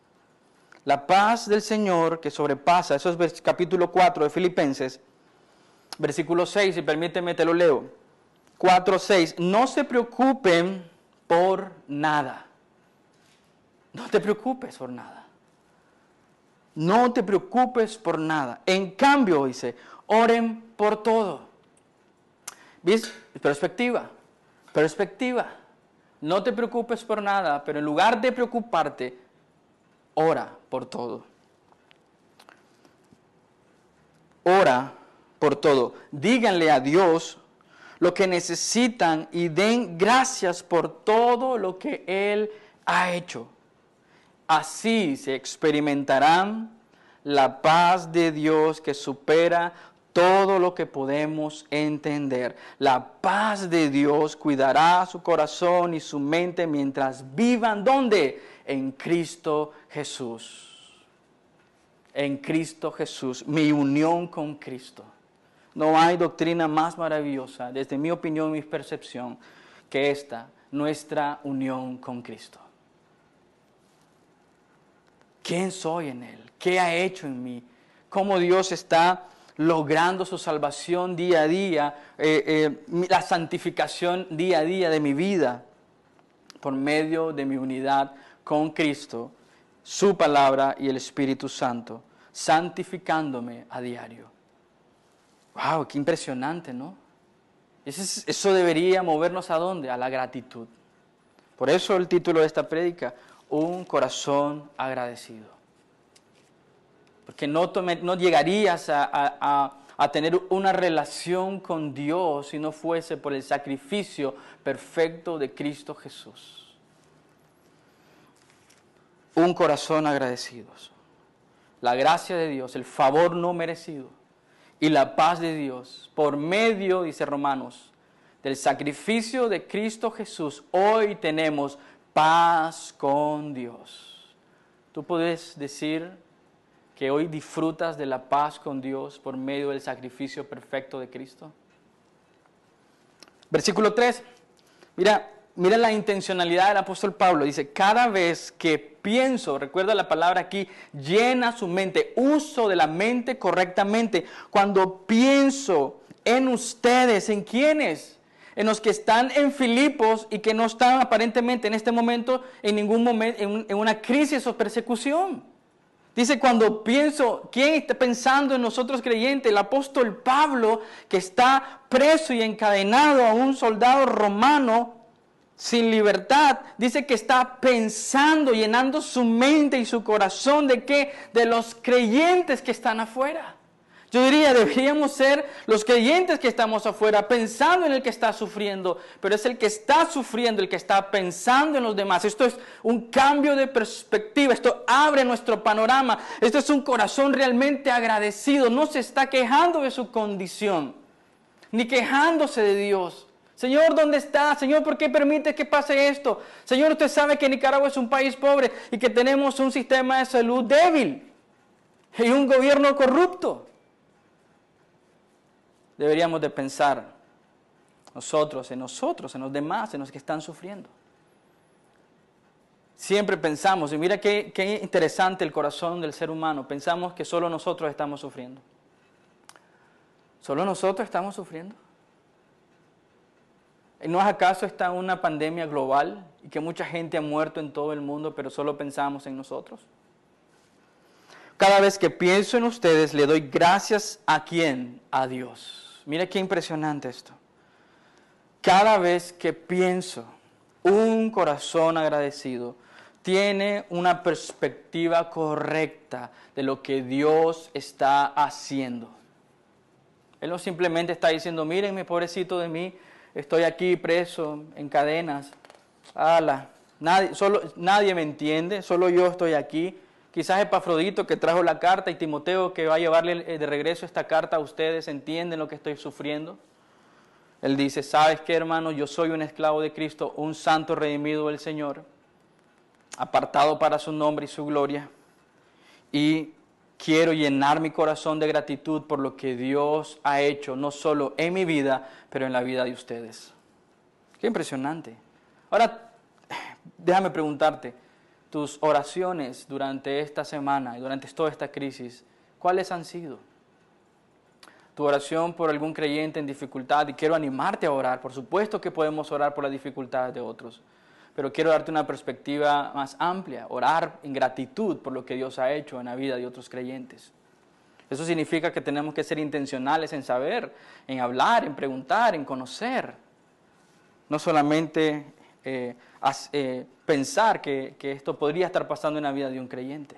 La paz del Señor que sobrepasa, eso es capítulo 4 de Filipenses, versículo 6, y permíteme te lo leo. 4:6, no se preocupen por nada. No te preocupes por nada. No te preocupes por nada. En cambio, dice, oren por todo. ¿Ves? Perspectiva. No te preocupes por nada, pero en lugar de preocuparte, ora por todo. Ora por todo. Díganle a Dios lo que necesitan y den gracias por todo lo que Él ha hecho. Así se experimentarán la paz de Dios que supera todo lo que podemos entender. La paz de Dios cuidará su corazón y su mente mientras vivan, ¿dónde? En Cristo Jesús. En Cristo Jesús, mi unión con Cristo. No hay doctrina más maravillosa, desde mi opinión y mi percepción, que esta, nuestra unión con Cristo. ¿Quién soy en Él? ¿Qué ha hecho en mí? ¿Cómo Dios está logrando su salvación día a día, la santificación día a día de mi vida, por medio de mi unidad con Cristo, su palabra y el Espíritu Santo, santificándome a diario? ¡Wow! ¡Qué impresionante!, ¿no? Eso debería movernos ¿a dónde? A la gratitud. Por eso el título de esta prédica, un corazón agradecido. Porque no llegarías a tener una relación con Dios si no fuese por el sacrificio perfecto de Cristo Jesús. Un corazón agradecido. La gracia de Dios, el favor no merecido y la paz de Dios por medio, dice Romanos, del sacrificio de Cristo Jesús, hoy tenemos paz con Dios. Tú puedes decir que hoy disfrutas de la paz con Dios por medio del sacrificio perfecto de Cristo. Versículo 3. Mira la intencionalidad del apóstol Pablo. Dice, cada vez que pienso, recuerda la palabra aquí, llena su mente, uso de la mente correctamente. Cuando pienso en ustedes, ¿en quiénes? En los que están en Filipos y que no están aparentemente en este momento en ningún momento en una crisis o persecución. Dice, cuando pienso, ¿quién está pensando en nosotros creyentes? El apóstol Pablo, que está preso y encadenado a un soldado romano, sin libertad, dice que está pensando, llenando su mente y su corazón ¿de qué? De los creyentes que están afuera. Yo diría, deberíamos ser los creyentes que estamos afuera, pensando en el que está sufriendo, pero es el que está sufriendo, el que está pensando en los demás. Esto es un cambio de perspectiva, esto abre nuestro panorama, esto es un corazón realmente agradecido, no se está quejando de su condición, ni quejándose de Dios. Señor, ¿dónde está? Señor, ¿por qué permite que pase esto? Señor, usted sabe que Nicaragua es un país pobre y que tenemos un sistema de salud débil y un gobierno corrupto. Deberíamos de pensar nosotros, en los demás, en los que están sufriendo. Siempre pensamos, y mira qué interesante el corazón del ser humano, pensamos que solo nosotros estamos sufriendo. ¿Solo nosotros estamos sufriendo? ¿No es acaso esta una pandemia global y que mucha gente ha muerto en todo el mundo, pero solo pensamos en nosotros? Cada vez que pienso en ustedes, le doy gracias ¿a quién? A Dios. Mira qué impresionante esto. Cada vez que pienso, un corazón agradecido tiene una perspectiva correcta de lo que Dios está haciendo. Él no simplemente está diciendo, mírenme, pobrecito de mí, estoy aquí preso en cadenas. Nadie me entiende, solo yo estoy aquí. Quizás Epafrodito que trajo la carta y Timoteo que va a llevarle de regreso esta carta a ustedes entienden lo que estoy sufriendo. Él dice, ¿sabes qué, hermano? Yo soy un esclavo de Cristo, un santo redimido del Señor, apartado para su nombre y su gloria. Y quiero llenar mi corazón de gratitud por lo que Dios ha hecho, no solo en mi vida, pero en la vida de ustedes. Qué impresionante. Ahora, déjame preguntarte, tus oraciones durante esta semana y durante toda esta crisis, ¿cuáles han sido? Tu oración por algún creyente en dificultad, y quiero animarte a orar. Por supuesto que podemos orar por las dificultades de otros, pero quiero darte una perspectiva más amplia, orar en gratitud por lo que Dios ha hecho en la vida de otros creyentes. Eso significa que tenemos que ser intencionales en saber, en hablar, en preguntar, en conocer. No solamente pensar que esto podría estar pasando en la vida de un creyente.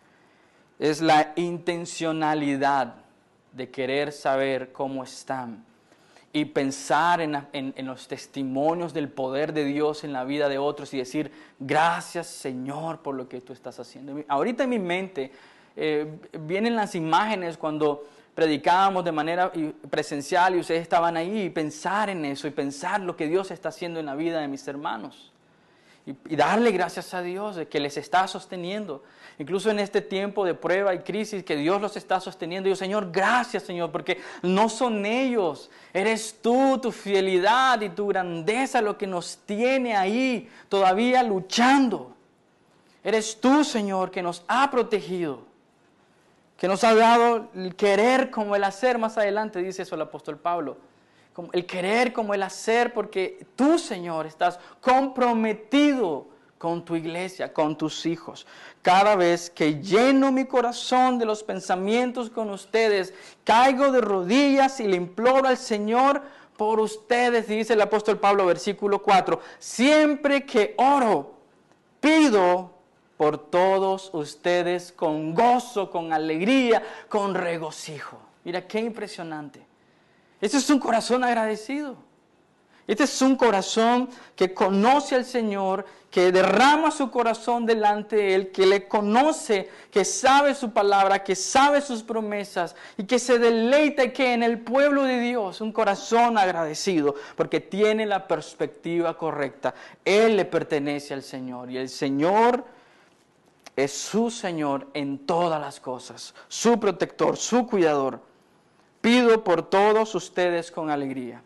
Es la intencionalidad de querer saber cómo están y pensar en los testimonios del poder de Dios en la vida de otros y decir, gracias Señor por lo que tú estás haciendo. Ahorita en mi mente vienen las imágenes cuando predicábamos de manera presencial y ustedes estaban ahí, y pensar en eso y pensar lo que Dios está haciendo en la vida de mis hermanos. Y darle gracias a Dios de que les está sosteniendo. Incluso en este tiempo de prueba y crisis que Dios los está sosteniendo. Y yo, Señor, gracias, Señor, porque no son ellos. Eres tú, tu fidelidad y tu grandeza lo que nos tiene ahí todavía luchando. Eres tú, Señor, que nos ha protegido. Que nos ha dado el querer como el hacer. Más adelante dice eso el apóstol Pablo. El querer como el hacer, porque tú, Señor, estás comprometido con tu iglesia, con tus hijos. Cada vez que lleno mi corazón de los pensamientos con ustedes, caigo de rodillas y le imploro al Señor por ustedes, dice el apóstol Pablo, versículo 4. Siempre que oro, pido por todos ustedes con gozo, con alegría, con regocijo. Mira qué impresionante. Este es un corazón agradecido. Este es un corazón que conoce al Señor, que derrama su corazón delante de Él, que le conoce, que sabe su palabra, que sabe sus promesas y que se deleita que en el pueblo de Dios, un corazón agradecido, porque tiene la perspectiva correcta. Él le pertenece al Señor y el Señor es su Señor en todas las cosas, su protector, su cuidador. Pido por todos ustedes con alegría.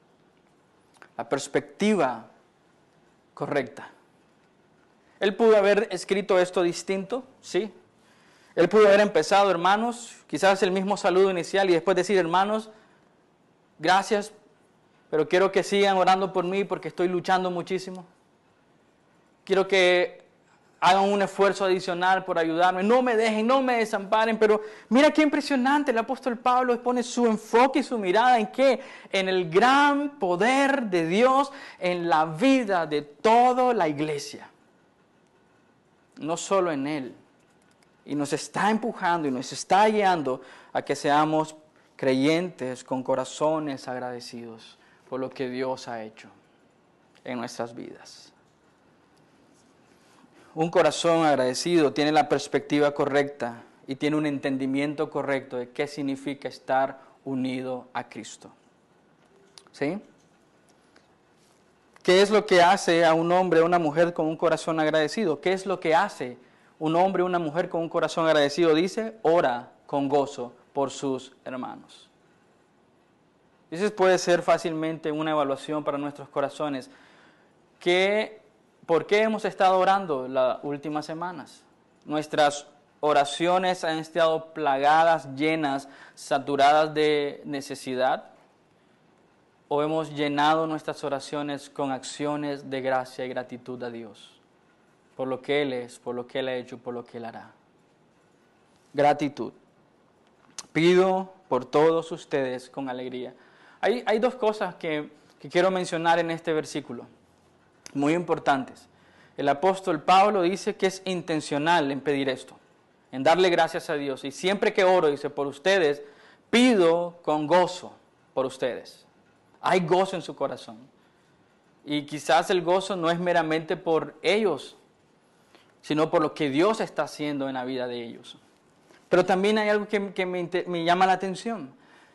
La perspectiva correcta. Él pudo haber escrito esto distinto, ¿sí? Él pudo haber empezado, hermanos, quizás el mismo saludo inicial y después decir, hermanos, gracias, pero quiero que sigan orando por mí porque estoy luchando muchísimo. Quiero que hagan un esfuerzo adicional por ayudarme, no me dejen, no me desamparen. Pero mira qué impresionante, el apóstol Pablo pone su enfoque y su mirada en qué, en el gran poder de Dios en la vida de toda la iglesia, no solo en Él. Y nos está empujando y nos está guiando a que seamos creyentes con corazones agradecidos por lo que Dios ha hecho en nuestras vidas. Un corazón agradecido tiene la perspectiva correcta y tiene un entendimiento correcto de qué significa estar unido a Cristo. ¿Sí? ¿Qué es lo que hace a un hombre o una mujer con un corazón agradecido? ¿Qué es lo que hace un hombre o una mujer con un corazón agradecido? Dice, ora con gozo por sus hermanos. Eso puede ser fácilmente una evaluación para nuestros corazones. ¿Por qué hemos estado orando las últimas semanas? Nuestras oraciones han estado plagadas, llenas, saturadas de necesidad. ¿O hemos llenado nuestras oraciones con acciones de gracia y gratitud a Dios? Por lo que Él es, por lo que Él ha hecho, por lo que Él hará. Gratitud. Pido por todos ustedes con alegría. Hay dos cosas que quiero mencionar en este versículo, muy importantes. El apóstol Pablo dice que es intencional en pedir esto, en darle gracias a Dios. Y siempre que oro, dice, por ustedes, pido con gozo por ustedes. Hay gozo en su corazón. Y quizás el gozo no es meramente por ellos, sino por lo que Dios está haciendo en la vida de ellos. Pero también hay algo que me llama la atención.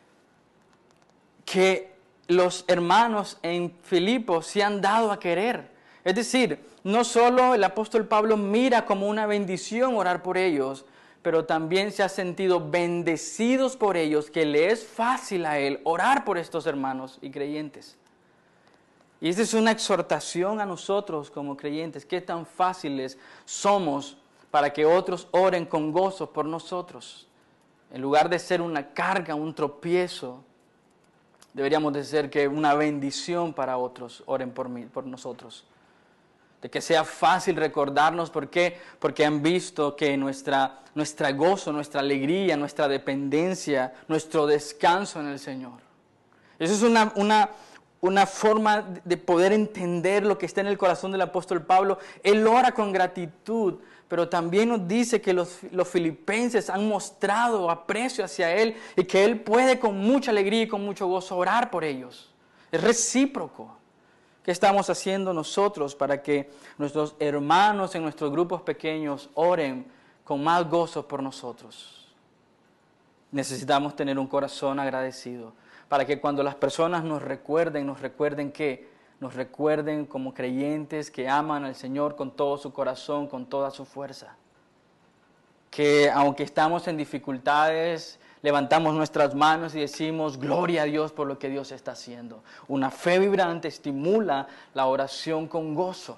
Que los hermanos en Filipos se han dado a querer. Es decir, no solo el apóstol Pablo mira como una bendición orar por ellos, pero también se ha sentido bendecidos por ellos, que le es fácil a él orar por estos hermanos y creyentes. Y esta es una exhortación a nosotros como creyentes, qué tan fáciles somos para que otros oren con gozo por nosotros. En lugar de ser una carga, un tropiezo, deberíamos de ser que una bendición para otros oren por nosotros. De que sea fácil recordarnos por qué, porque han visto que nuestra gozo, nuestra alegría, nuestra dependencia, nuestro descanso en el Señor. Eso es una forma de poder entender lo que está en el corazón del apóstol Pablo. Él ora con gratitud, pero también nos dice que los filipenses han mostrado aprecio hacia él y que él puede con mucha alegría y con mucho gozo orar por ellos. Es recíproco. ¿Qué estamos haciendo nosotros para que nuestros hermanos en nuestros grupos pequeños oren con más gozo por nosotros? Necesitamos tener un corazón agradecido para que cuando las personas nos recuerden que nos recuerden como creyentes que aman al Señor con todo su corazón, con toda su fuerza. Que aunque estamos en dificultades, levantamos nuestras manos y decimos, gloria a Dios por lo que Dios está haciendo. Una fe vibrante estimula la oración con gozo.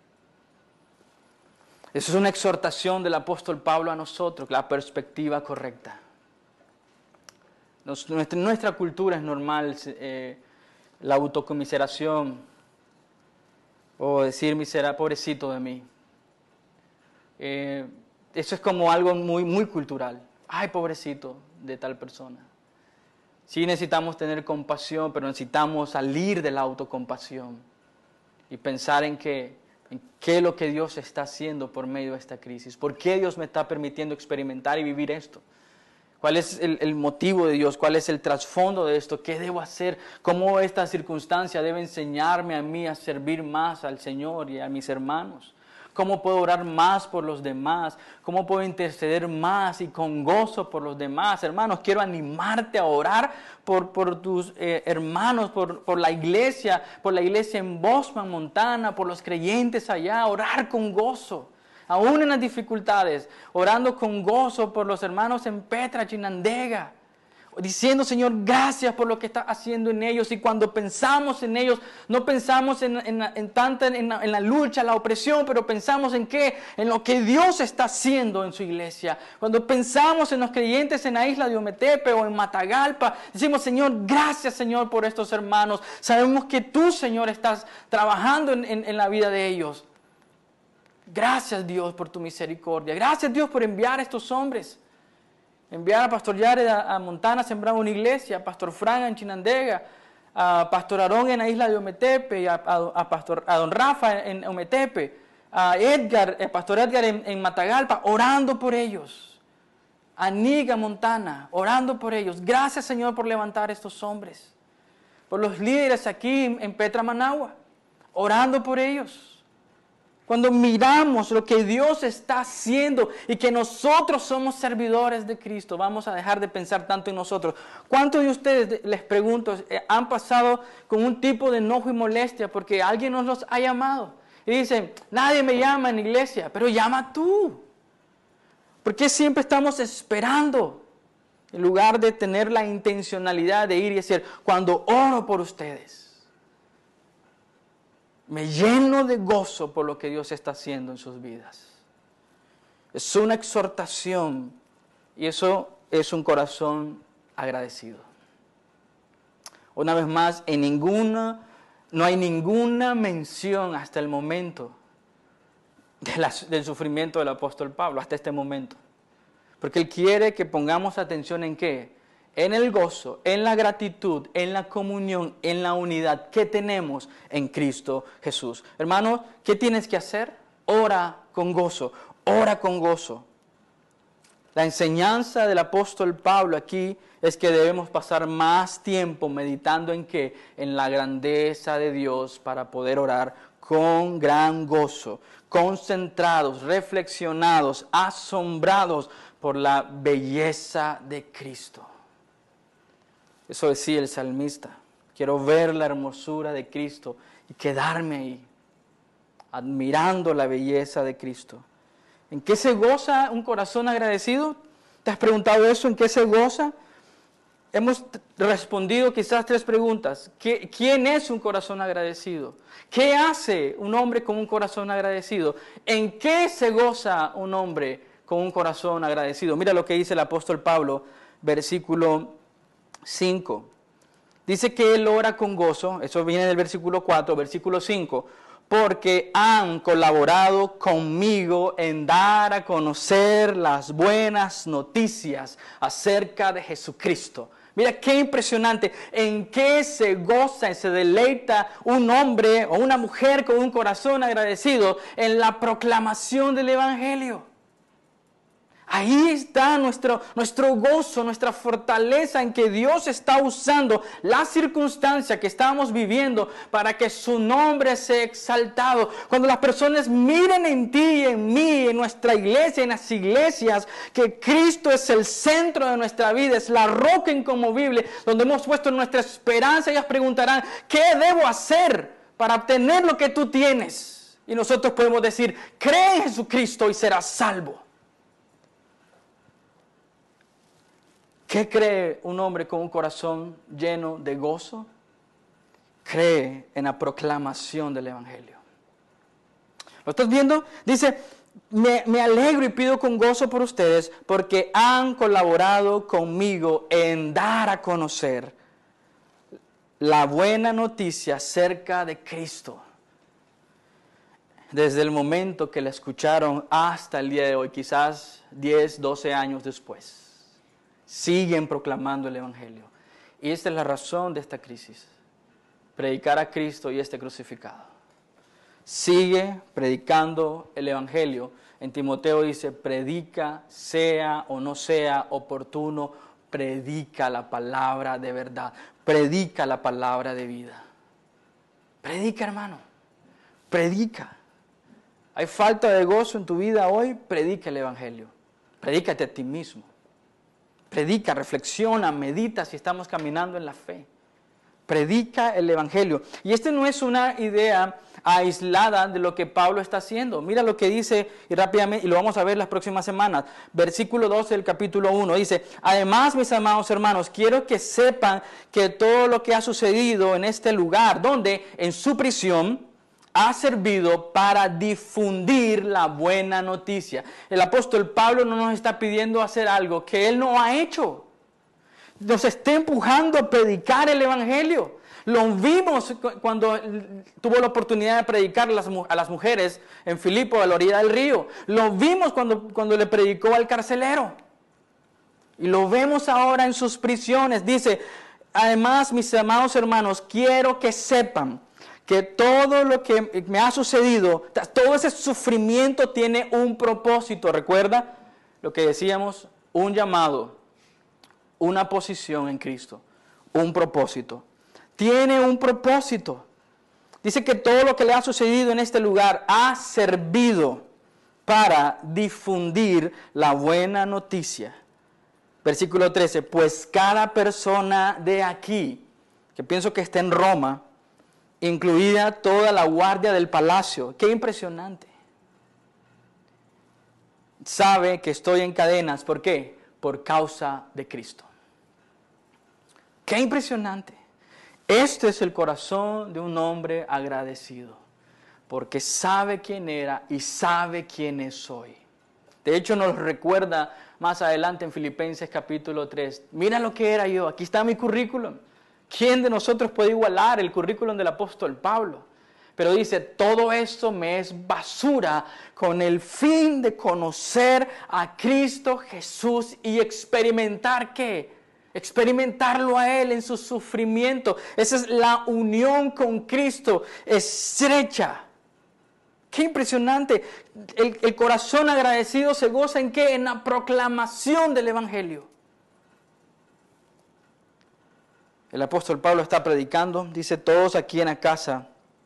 Eso es una exhortación del apóstol Pablo a nosotros, la perspectiva correcta. Nuestra cultura es normal la autocomiseración o decir, pobrecito de mí. Eso es como algo muy, muy cultural. Ay, pobrecito de tal persona. Sí necesitamos tener compasión, pero necesitamos salir de la autocompasión y pensar en qué es lo que Dios está haciendo por medio de esta crisis. ¿Por qué Dios me está permitiendo experimentar y vivir esto? ¿Cuál es el motivo de Dios? ¿Cuál es el trasfondo de esto? ¿Qué debo hacer? ¿Cómo esta circunstancia debe enseñarme a mí a servir más al Señor y a mis hermanos? ¿Cómo puedo orar más por los demás? ¿Cómo puedo interceder más y con gozo por los demás? Hermanos, quiero animarte a orar por tus hermanos, por la iglesia en Bosman, Montana, por los creyentes allá, orar con gozo. Aún en las dificultades, orando con gozo por los hermanos en Petra, Chinandega, diciendo, Señor, gracias por lo que estás haciendo en ellos. Y cuando pensamos en ellos, no pensamos en la lucha, la opresión, pero pensamos en lo que Dios está haciendo en su iglesia. Cuando pensamos en los creyentes en la isla de Ometepe o en Matagalpa, decimos, Señor, gracias, Señor, por estos hermanos. Sabemos que tú, Señor, estás trabajando en la vida de ellos. Gracias, Dios, por tu misericordia. Gracias, Dios, por enviar a estos hombres. Enviar a Pastor Yared a Montana a sembrar una iglesia, a Pastor Fran en Chinandega, a Pastor Aarón en la isla de Ometepe, a Don Rafa en Ometepe, a Pastor Edgar en Matagalpa, orando por ellos. A Niga, Montana, orando por ellos. Gracias, Señor, por levantar a estos hombres. Por los líderes aquí en Petra, Managua, orando por ellos. Cuando miramos lo que Dios está haciendo y que nosotros somos servidores de Cristo, vamos a dejar de pensar tanto en nosotros. ¿Cuántos de ustedes, les pregunto, han pasado con un tipo de enojo y molestia porque alguien nos los ha llamado? Y dicen, nadie me llama en la iglesia, pero llama tú. ¿Por qué siempre estamos esperando? En lugar de tener la intencionalidad de ir y decir, cuando oro por ustedes, me lleno de gozo por lo que Dios está haciendo en sus vidas. Es una exhortación y eso es un corazón agradecido. Una vez más, no hay ninguna mención hasta el momento del sufrimiento del apóstol Pablo, hasta este momento. Porque él quiere que pongamos atención en ¿qué? En el gozo, en la gratitud, en la comunión, en la unidad que tenemos en Cristo Jesús. Hermano, ¿qué tienes que hacer? Ora con gozo, ora con gozo. La enseñanza del apóstol Pablo aquí es que debemos pasar más tiempo meditando en ¿qué? En la grandeza de Dios para poder orar con gran gozo, concentrados, reflexionados, asombrados por la belleza de Cristo. Eso decía el salmista, quiero ver la hermosura de Cristo y quedarme ahí, admirando la belleza de Cristo. ¿En qué se goza un corazón agradecido? ¿Te has preguntado eso? ¿En qué se goza? Hemos respondido quizás 3 preguntas. ¿Quién es un corazón agradecido? ¿Qué hace un hombre con un corazón agradecido? ¿En qué se goza un hombre con un corazón agradecido? Mira lo que dice el apóstol Pablo, versículo 5. Dice que él ora con gozo, eso viene del versículo 4, versículo 5, porque han colaborado conmigo en dar a conocer las buenas noticias acerca de Jesucristo. Mira qué impresionante, en qué se goza y se deleita un hombre o una mujer con un corazón agradecido en la proclamación del Evangelio. Ahí está nuestro gozo, nuestra fortaleza en que Dios está usando la circunstancia que estamos viviendo para que su nombre sea exaltado. Cuando las personas miren en ti y en mí, en nuestra iglesia, en las iglesias, que Cristo es el centro de nuestra vida, es la roca inconmovible, donde hemos puesto nuestra esperanza, ellas preguntarán, ¿qué debo hacer para obtener lo que tú tienes? Y nosotros podemos decir, cree en Jesucristo y serás salvo. ¿Qué cree un hombre con un corazón lleno de gozo? Cree en la proclamación del Evangelio. ¿Lo estás viendo? Dice, me alegro y pido con gozo por ustedes porque han colaborado conmigo en dar a conocer la buena noticia acerca de Cristo. Desde el momento que la escucharon hasta el día de hoy, quizás 10, 12 años después. Siguen proclamando el Evangelio. Y esta es la razón de esta crisis. Predicar a Cristo y este crucificado. Sigue predicando el Evangelio. En Timoteo dice, predica, sea o no sea oportuno, predica la palabra de verdad. Predica la palabra de vida. Predica, hermano. Predica. ¿Hay falta de gozo en tu vida hoy? Predica el Evangelio. Predícate a ti mismo. Predica, reflexiona, medita si estamos caminando en la fe. Predica el Evangelio. Y esta no es una idea aislada de lo que Pablo está haciendo. Mira lo que dice, y rápidamente, y lo vamos a ver las próximas semanas. Versículo 12 del capítulo 1 dice, además, mis amados hermanos, quiero que sepan que todo lo que ha sucedido en este lugar, donde en su prisión, ha servido para difundir la buena noticia. El apóstol Pablo no nos está pidiendo hacer algo que él no ha hecho. Nos está empujando a predicar el Evangelio. Lo vimos cuando tuvo la oportunidad de predicar a las mujeres en Filipo, a la orilla del río. Lo vimos cuando le predicó al carcelero. Y lo vemos ahora en sus prisiones. Dice, además, mis amados hermanos, quiero que sepan que todo lo que me ha sucedido, todo ese sufrimiento tiene un propósito. ¿Recuerda lo que decíamos? Un llamado, una posición en Cristo, un propósito. Tiene un propósito. Dice que todo lo que le ha sucedido en este lugar ha servido para difundir la buena noticia. Versículo 13, pues cada persona de aquí, que pienso que está en Roma, incluida toda la guardia del palacio, qué impresionante, sabe que estoy en cadenas. ¿Por qué? Por causa de Cristo. Qué impresionante. Este es el corazón de un hombre agradecido, porque sabe quién era y sabe quién es hoy. De hecho, nos recuerda más adelante en Filipenses capítulo 3. Mira lo que era yo, aquí está mi currículum. ¿Quién de nosotros puede igualar el currículum del apóstol Pablo? Pero dice, todo esto me es basura con el fin de conocer a Cristo Jesús y experimentar ¿qué? Experimentarlo a Él en su sufrimiento. Esa es la unión con Cristo estrecha. ¡Qué impresionante! El corazón agradecido se goza ¿en qué? En la proclamación del Evangelio. El apóstol Pablo está predicando, dice, todos aquí en la casa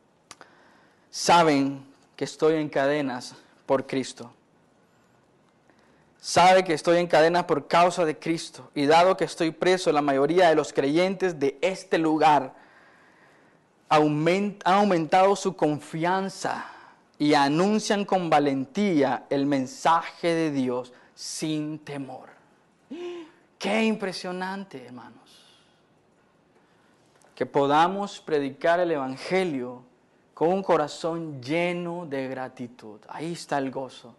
saben que estoy en cadenas por Cristo. Sabe que estoy en cadenas por causa de Cristo. Y dado que estoy preso, la mayoría de los creyentes de este lugar han aumentado su confianza y anuncian con valentía el mensaje de Dios sin temor. ¡Qué impresionante, hermanos! Que podamos predicar el Evangelio con un corazón lleno de gratitud. Ahí está el gozo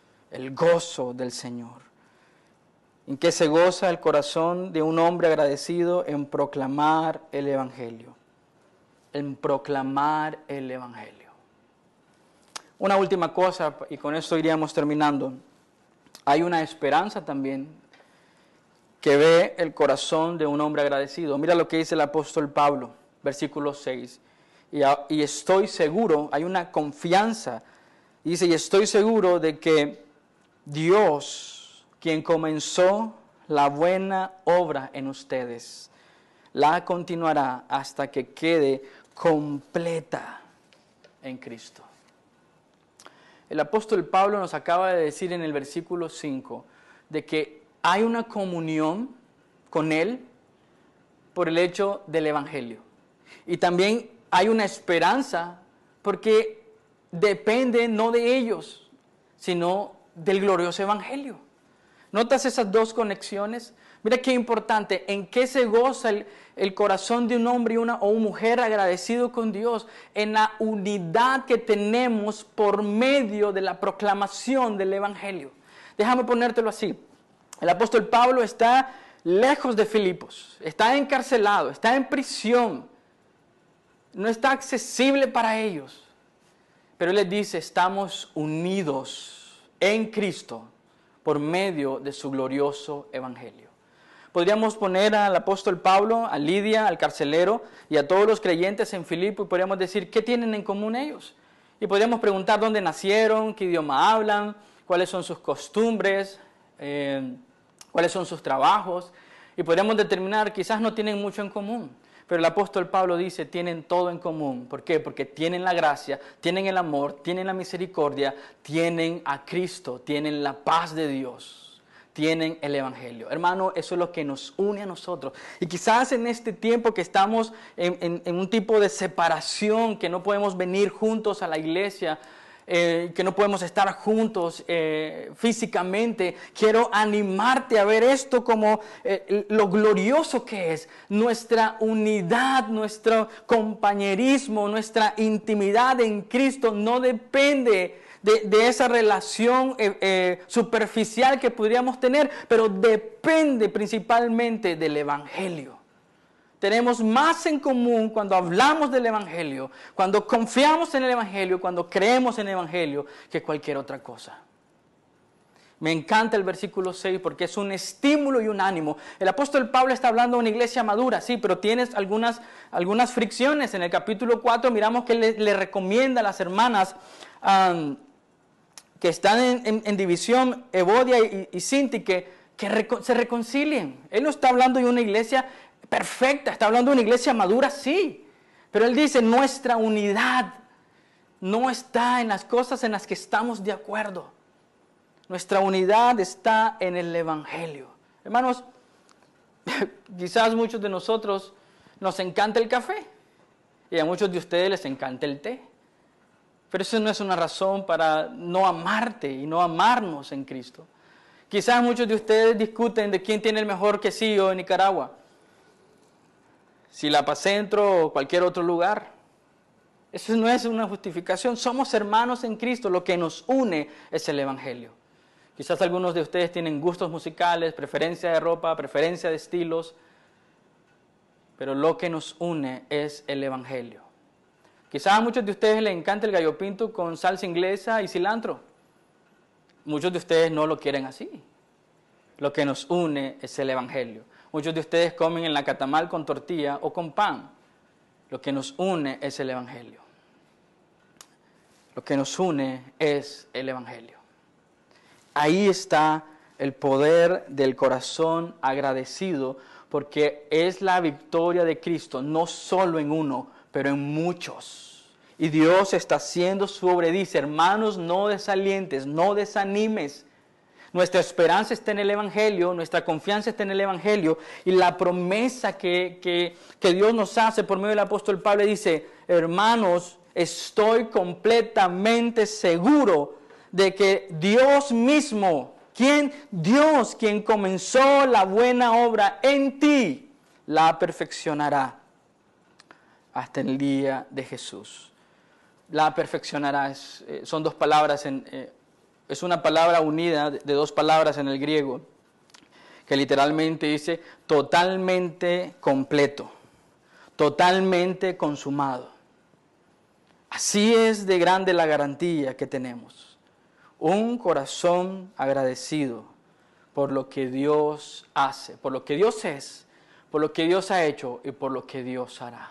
del Señor. ¿En qué se goza el corazón de un hombre agradecido? En proclamar el Evangelio. En proclamar el Evangelio. Una última cosa, y con esto iríamos terminando. Hay una esperanza también que ve el corazón de un hombre agradecido. Mira lo que dice el apóstol Pablo, versículo 6. Y estoy seguro, hay una confianza. Dice, y estoy seguro de que Dios, quien comenzó la buena obra en ustedes, la continuará hasta que quede completa en Cristo. El apóstol Pablo nos acaba de decir en el versículo 5 de que hay una comunión con Él por el hecho del Evangelio. Y también hay una esperanza porque depende no de ellos, sino del glorioso Evangelio. ¿Notas esas dos conexiones? Mira qué importante, en qué se goza el corazón de un hombre o una mujer agradecido con Dios, en la unidad que tenemos por medio de la proclamación del Evangelio. Déjame ponértelo así. El apóstol Pablo está lejos de Filipos, está encarcelado, está en prisión, no está accesible para ellos. Pero él les dice, estamos unidos en Cristo por medio de su glorioso Evangelio. Podríamos poner al apóstol Pablo, a Lidia, al carcelero y a todos los creyentes en Filipo y podríamos decir, ¿qué tienen en común ellos? Y podríamos preguntar dónde nacieron, qué idioma hablan, cuáles son sus costumbres, cuáles son sus trabajos, y podríamos determinar, quizás no tienen mucho en común, pero el apóstol Pablo dice, tienen todo en común. ¿Por qué? Porque tienen la gracia, tienen el amor, tienen la misericordia, tienen a Cristo, tienen la paz de Dios, tienen el Evangelio. Hermano, eso es lo que nos une a nosotros. Y quizás en este tiempo que estamos en un tipo de separación, que no podemos venir juntos a la iglesia, que no podemos estar juntos físicamente, quiero animarte a ver esto como lo glorioso que es nuestra unidad, nuestro compañerismo, nuestra intimidad en Cristo. No depende de esa relación superficial que podríamos tener, pero depende principalmente del Evangelio. tenemos más en común cuando hablamos del Evangelio, cuando confiamos en el Evangelio, cuando creemos en el Evangelio, que cualquier otra cosa. Me encanta el versículo 6 porque es un estímulo y un ánimo. El apóstol Pablo está hablando de una iglesia madura, sí, pero tienes algunas fricciones. En el capítulo 4 miramos que le recomienda a las hermanas que están en división, Evodia y Sinti, que se reconcilien. Él no está hablando de una iglesia perfecta, está hablando de una iglesia madura, sí. Pero él dice, nuestra unidad no está en las cosas en las que estamos de acuerdo. Nuestra unidad está en el Evangelio. Hermanos, quizás muchos de nosotros nos encanta el café y a muchos de ustedes les encanta el té. Pero eso no es una razón para no amarte y no amarnos en Cristo. Quizás muchos de ustedes discuten de quién tiene el mejor quesillo en Nicaragua. Si La Paz Centro o cualquier otro lugar. Eso no es una justificación. Somos hermanos en Cristo. Lo que nos une es el Evangelio. Quizás algunos de ustedes tienen gustos musicales, preferencia de ropa, preferencia de estilos. Pero lo que nos une es el Evangelio. Quizás a muchos de ustedes les encanta el gallo pinto con salsa inglesa y cilantro. Muchos de ustedes no lo quieren así. Lo que nos une es el Evangelio. Muchos de ustedes comen en la catamal con tortilla o con pan. Lo que nos une es el Evangelio. Lo que nos une es el Evangelio. Ahí está el poder del corazón agradecido, porque es la victoria de Cristo, no solo en uno, pero en muchos. Y Dios está haciendo su obra. Dice, hermanos, no desalientes, no desanimes. Nuestra esperanza está en el Evangelio, nuestra confianza está en el Evangelio. Y la promesa que Dios nos hace por medio del apóstol Pablo dice, hermanos, estoy completamente seguro de que Dios mismo, Dios quien comenzó la buena obra en ti, la perfeccionará hasta el día de Jesús. La perfeccionará, son dos palabras, es una palabra unida de dos palabras en el griego, que literalmente dice totalmente completo, totalmente consumado. Así es de grande la garantía que tenemos. Un corazón agradecido por lo que Dios hace, por lo que Dios es, por lo que Dios ha hecho y por lo que Dios hará.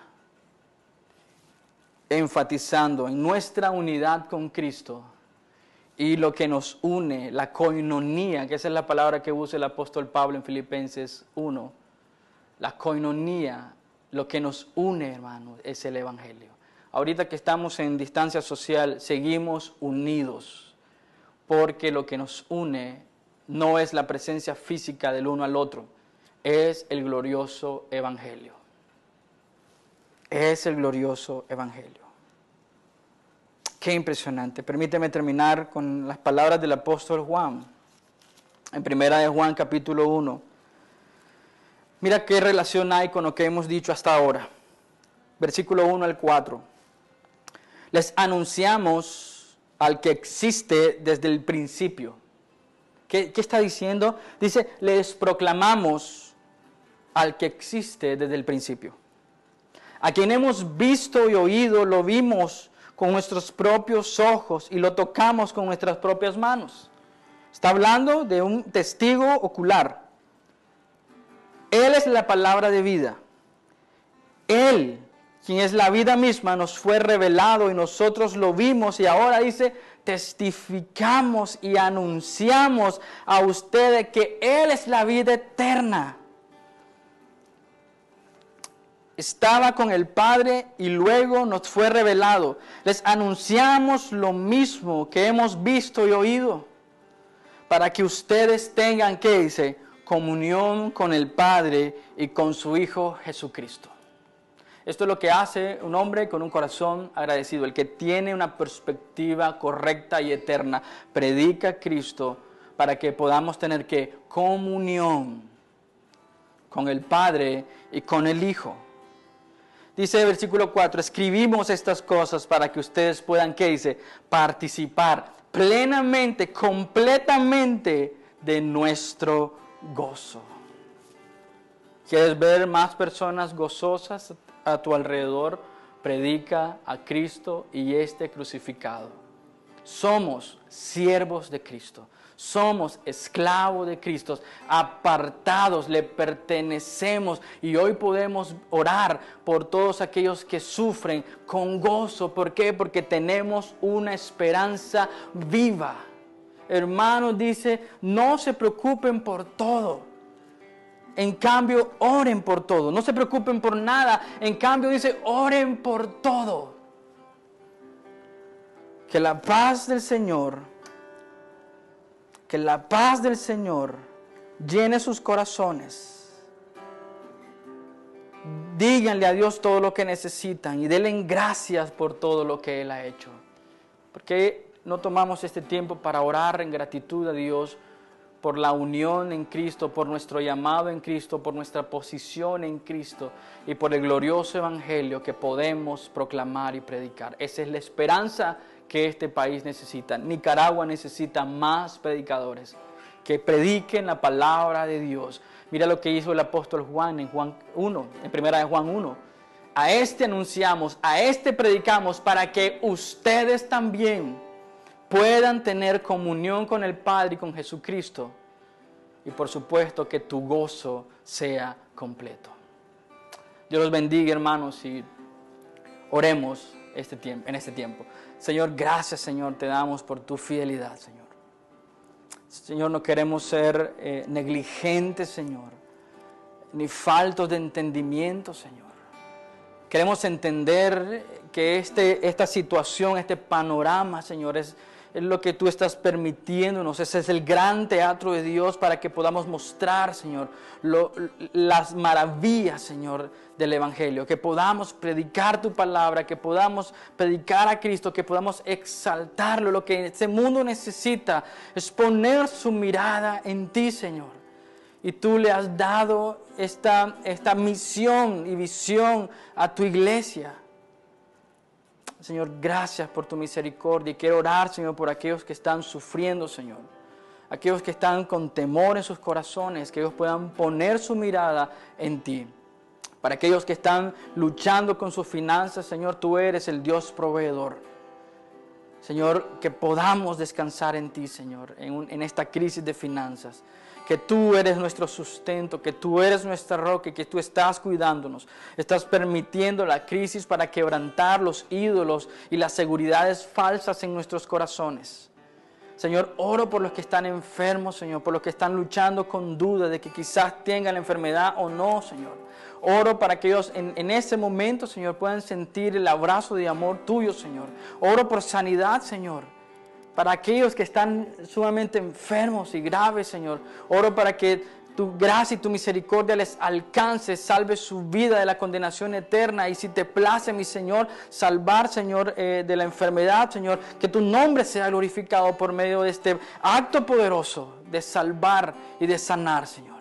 Enfatizando en nuestra unidad con Cristo y lo que nos une, la koinonía, que esa es la palabra que usa el apóstol Pablo en Filipenses 1. La koinonía, lo que nos une, hermano, es el Evangelio. Ahorita que estamos en distancia social, seguimos unidos, porque lo que nos une no es la presencia física del uno al otro, es el glorioso Evangelio. Es el glorioso Evangelio. Qué impresionante. Permíteme terminar con las palabras del apóstol Juan. En 1 de Juan capítulo 1. Mira qué relación hay con lo que hemos dicho hasta ahora. Versículo 1 al 4. Les anunciamos al que existe desde el principio. ¿Qué está diciendo? Dice, les proclamamos al que existe desde el principio. A quien hemos visto y oído, lo vimos con nuestros propios ojos y lo tocamos con nuestras propias manos. Está hablando de un testigo ocular. Él es la palabra de vida. Él, quien es la vida misma, nos fue revelado y nosotros lo vimos, y ahora dice, testificamos y anunciamos a ustedes que Él es la vida eterna. Estaba con el Padre y luego nos fue revelado. Les anunciamos lo mismo que hemos visto y oído, para que ustedes tengan, ¿qué dice? Comunión con el Padre y con su Hijo Jesucristo. Esto es lo que hace un hombre con un corazón agradecido, el que tiene una perspectiva correcta y eterna. Predica a Cristo para que podamos tener ¿qué? Comunión con el Padre y con el Hijo. Dice el versículo 4, escribimos estas cosas para que ustedes puedan, ¿qué dice? Participar plenamente, completamente de nuestro gozo. ¿Quieres ver más personas gozosas a tu alrededor? Predica a Cristo y este crucificado. Somos siervos de Cristo. Somos esclavos de Cristo, apartados, le pertenecemos y hoy podemos orar por todos aquellos que sufren con gozo. ¿Por qué? Porque tenemos una esperanza viva. Hermanos, dice, no se preocupen por todo. En cambio, oren por todo. No se preocupen por nada. En cambio, dice, oren por todo. Que la paz del Señor llene sus corazones. Díganle a Dios todo lo que necesitan y denle gracias por todo lo que Él ha hecho. Porque no tomamos este tiempo para orar en gratitud a Dios por la unión en Cristo, por nuestro llamado en Cristo, por nuestra posición en Cristo y por el glorioso evangelio que podemos proclamar y predicar. Esa es la esperanza que este país necesita. Nicaragua necesita más predicadores que prediquen la palabra de Dios. Mira lo que hizo el apóstol Juan en Juan 1, en primera de Juan 1. A este anunciamos, a este predicamos para que ustedes también puedan tener comunión con el Padre y con Jesucristo. Y por supuesto que tu gozo sea completo. Dios los bendiga, hermanos, y oremos en este tiempo. Señor, gracias, Señor, te damos por tu fidelidad, Señor. Señor, no queremos ser negligentes, Señor, ni faltos de entendimiento, Señor. Queremos entender que esta situación, este panorama, Señor, es lo que tú estás permitiéndonos. Ese es el gran teatro de Dios para que podamos mostrar, Señor, las maravillas, Señor, del Evangelio. Que podamos predicar tu palabra, que podamos predicar a Cristo, que podamos exaltarlo. Lo que este mundo necesita es poner su mirada en ti, Señor. Y tú le has dado esta misión y visión a tu iglesia. Señor, gracias por tu misericordia. Y quiero orar, Señor, por aquellos que están sufriendo, Señor. Aquellos que están con temor en sus corazones, que ellos puedan poner su mirada en ti. Para aquellos que están luchando con sus finanzas, Señor, tú eres el Dios proveedor. Señor, que podamos descansar en ti, Señor, en esta crisis de finanzas. Que tú eres nuestro sustento, que tú eres nuestra roca y que tú estás cuidándonos. Estás permitiendo la crisis para quebrantar los ídolos y las seguridades falsas en nuestros corazones. Señor, oro por los que están enfermos, Señor, por los que están luchando con duda de que quizás tengan la enfermedad o no, Señor. Oro para que ellos en ese momento, Señor, puedan sentir el abrazo de amor tuyo, Señor. Oro por sanidad, Señor. Para aquellos que están sumamente enfermos y graves, Señor. Oro para que tu gracia y tu misericordia les alcance, salve su vida de la condenación eterna. Y si te place, mi Señor, salvar, Señor, de la enfermedad, Señor, que tu nombre sea glorificado por medio de este acto poderoso de salvar y de sanar, Señor.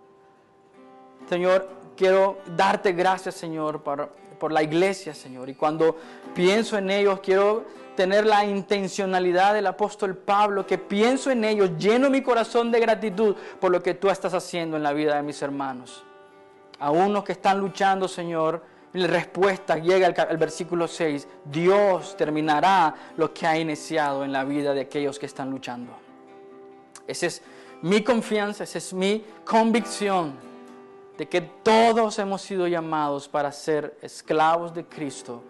Señor, quiero darte gracias, Señor, por la iglesia, Señor. Y cuando pienso en ellos, quiero tener la intencionalidad del apóstol Pablo, que pienso en ellos, lleno mi corazón de gratitud por lo que tú estás haciendo en la vida de mis hermanos. A unos que están luchando, Señor, la respuesta llega al versículo 6. Dios terminará lo que ha iniciado en la vida de aquellos que están luchando. Esa es mi confianza, esa es mi convicción de que todos hemos sido llamados para ser esclavos de Cristo,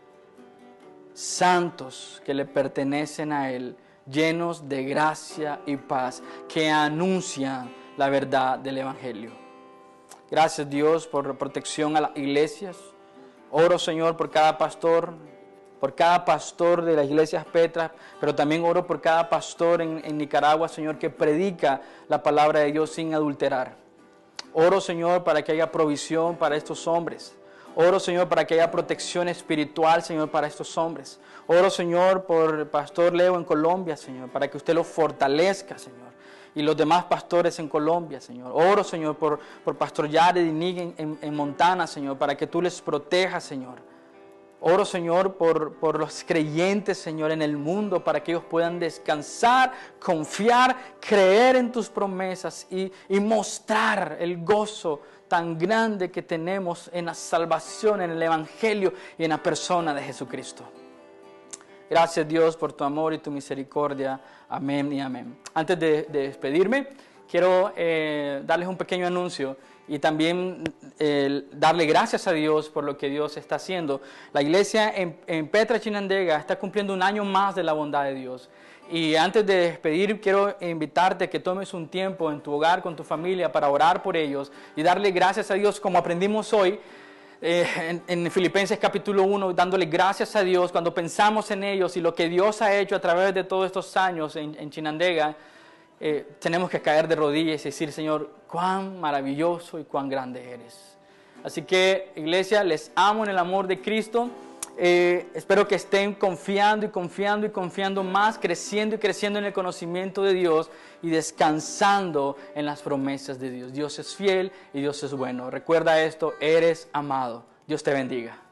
santos que le pertenecen a Él, llenos de gracia y paz, que anuncian la verdad del Evangelio. Gracias, Dios, por la protección a las iglesias. Oro, Señor, por cada pastor de las iglesias Petra, pero también oro por cada pastor en Nicaragua, Señor, que predica la palabra de Dios sin adulterar. Oro, Señor, para que haya provisión para estos hombres. Oro, Señor, para que haya protección espiritual, Señor, para estos hombres. Oro, Señor, por el pastor Leo en Colombia, Señor, para que usted lo fortalezca, Señor. Y los demás pastores en Colombia, Señor. Oro, Señor, por pastor Jared y Nick en Montana, Señor, para que tú les protejas, Señor. Oro, Señor, por los creyentes, Señor, en el mundo, para que ellos puedan descansar, confiar, creer en tus promesas y mostrar el gozo tan grande que tenemos en la salvación, en el Evangelio y en la persona de Jesucristo. Gracias, Dios, por tu amor y tu misericordia. Amén y amén. Antes de despedirme, quiero darles un pequeño anuncio y también darle gracias a Dios por lo que Dios está haciendo. La iglesia en Petra, Chinandega, está cumpliendo un año más de la bondad de Dios. Y antes de despedir, quiero invitarte a que tomes un tiempo en tu hogar con tu familia para orar por ellos y darle gracias a Dios, como aprendimos hoy en Filipenses capítulo 1, dándole gracias a Dios cuando pensamos en ellos y lo que Dios ha hecho a través de todos estos años en Chinandega. Tenemos que caer de rodillas y decir: Señor, cuán maravilloso y cuán grande eres. Así que, iglesia, les amo en el amor de Cristo. Espero que estén confiando y confiando y confiando más, creciendo y creciendo en el conocimiento de Dios y descansando en las promesas de Dios. Dios es fiel y Dios es bueno. Recuerda esto: eres amado. Dios te bendiga.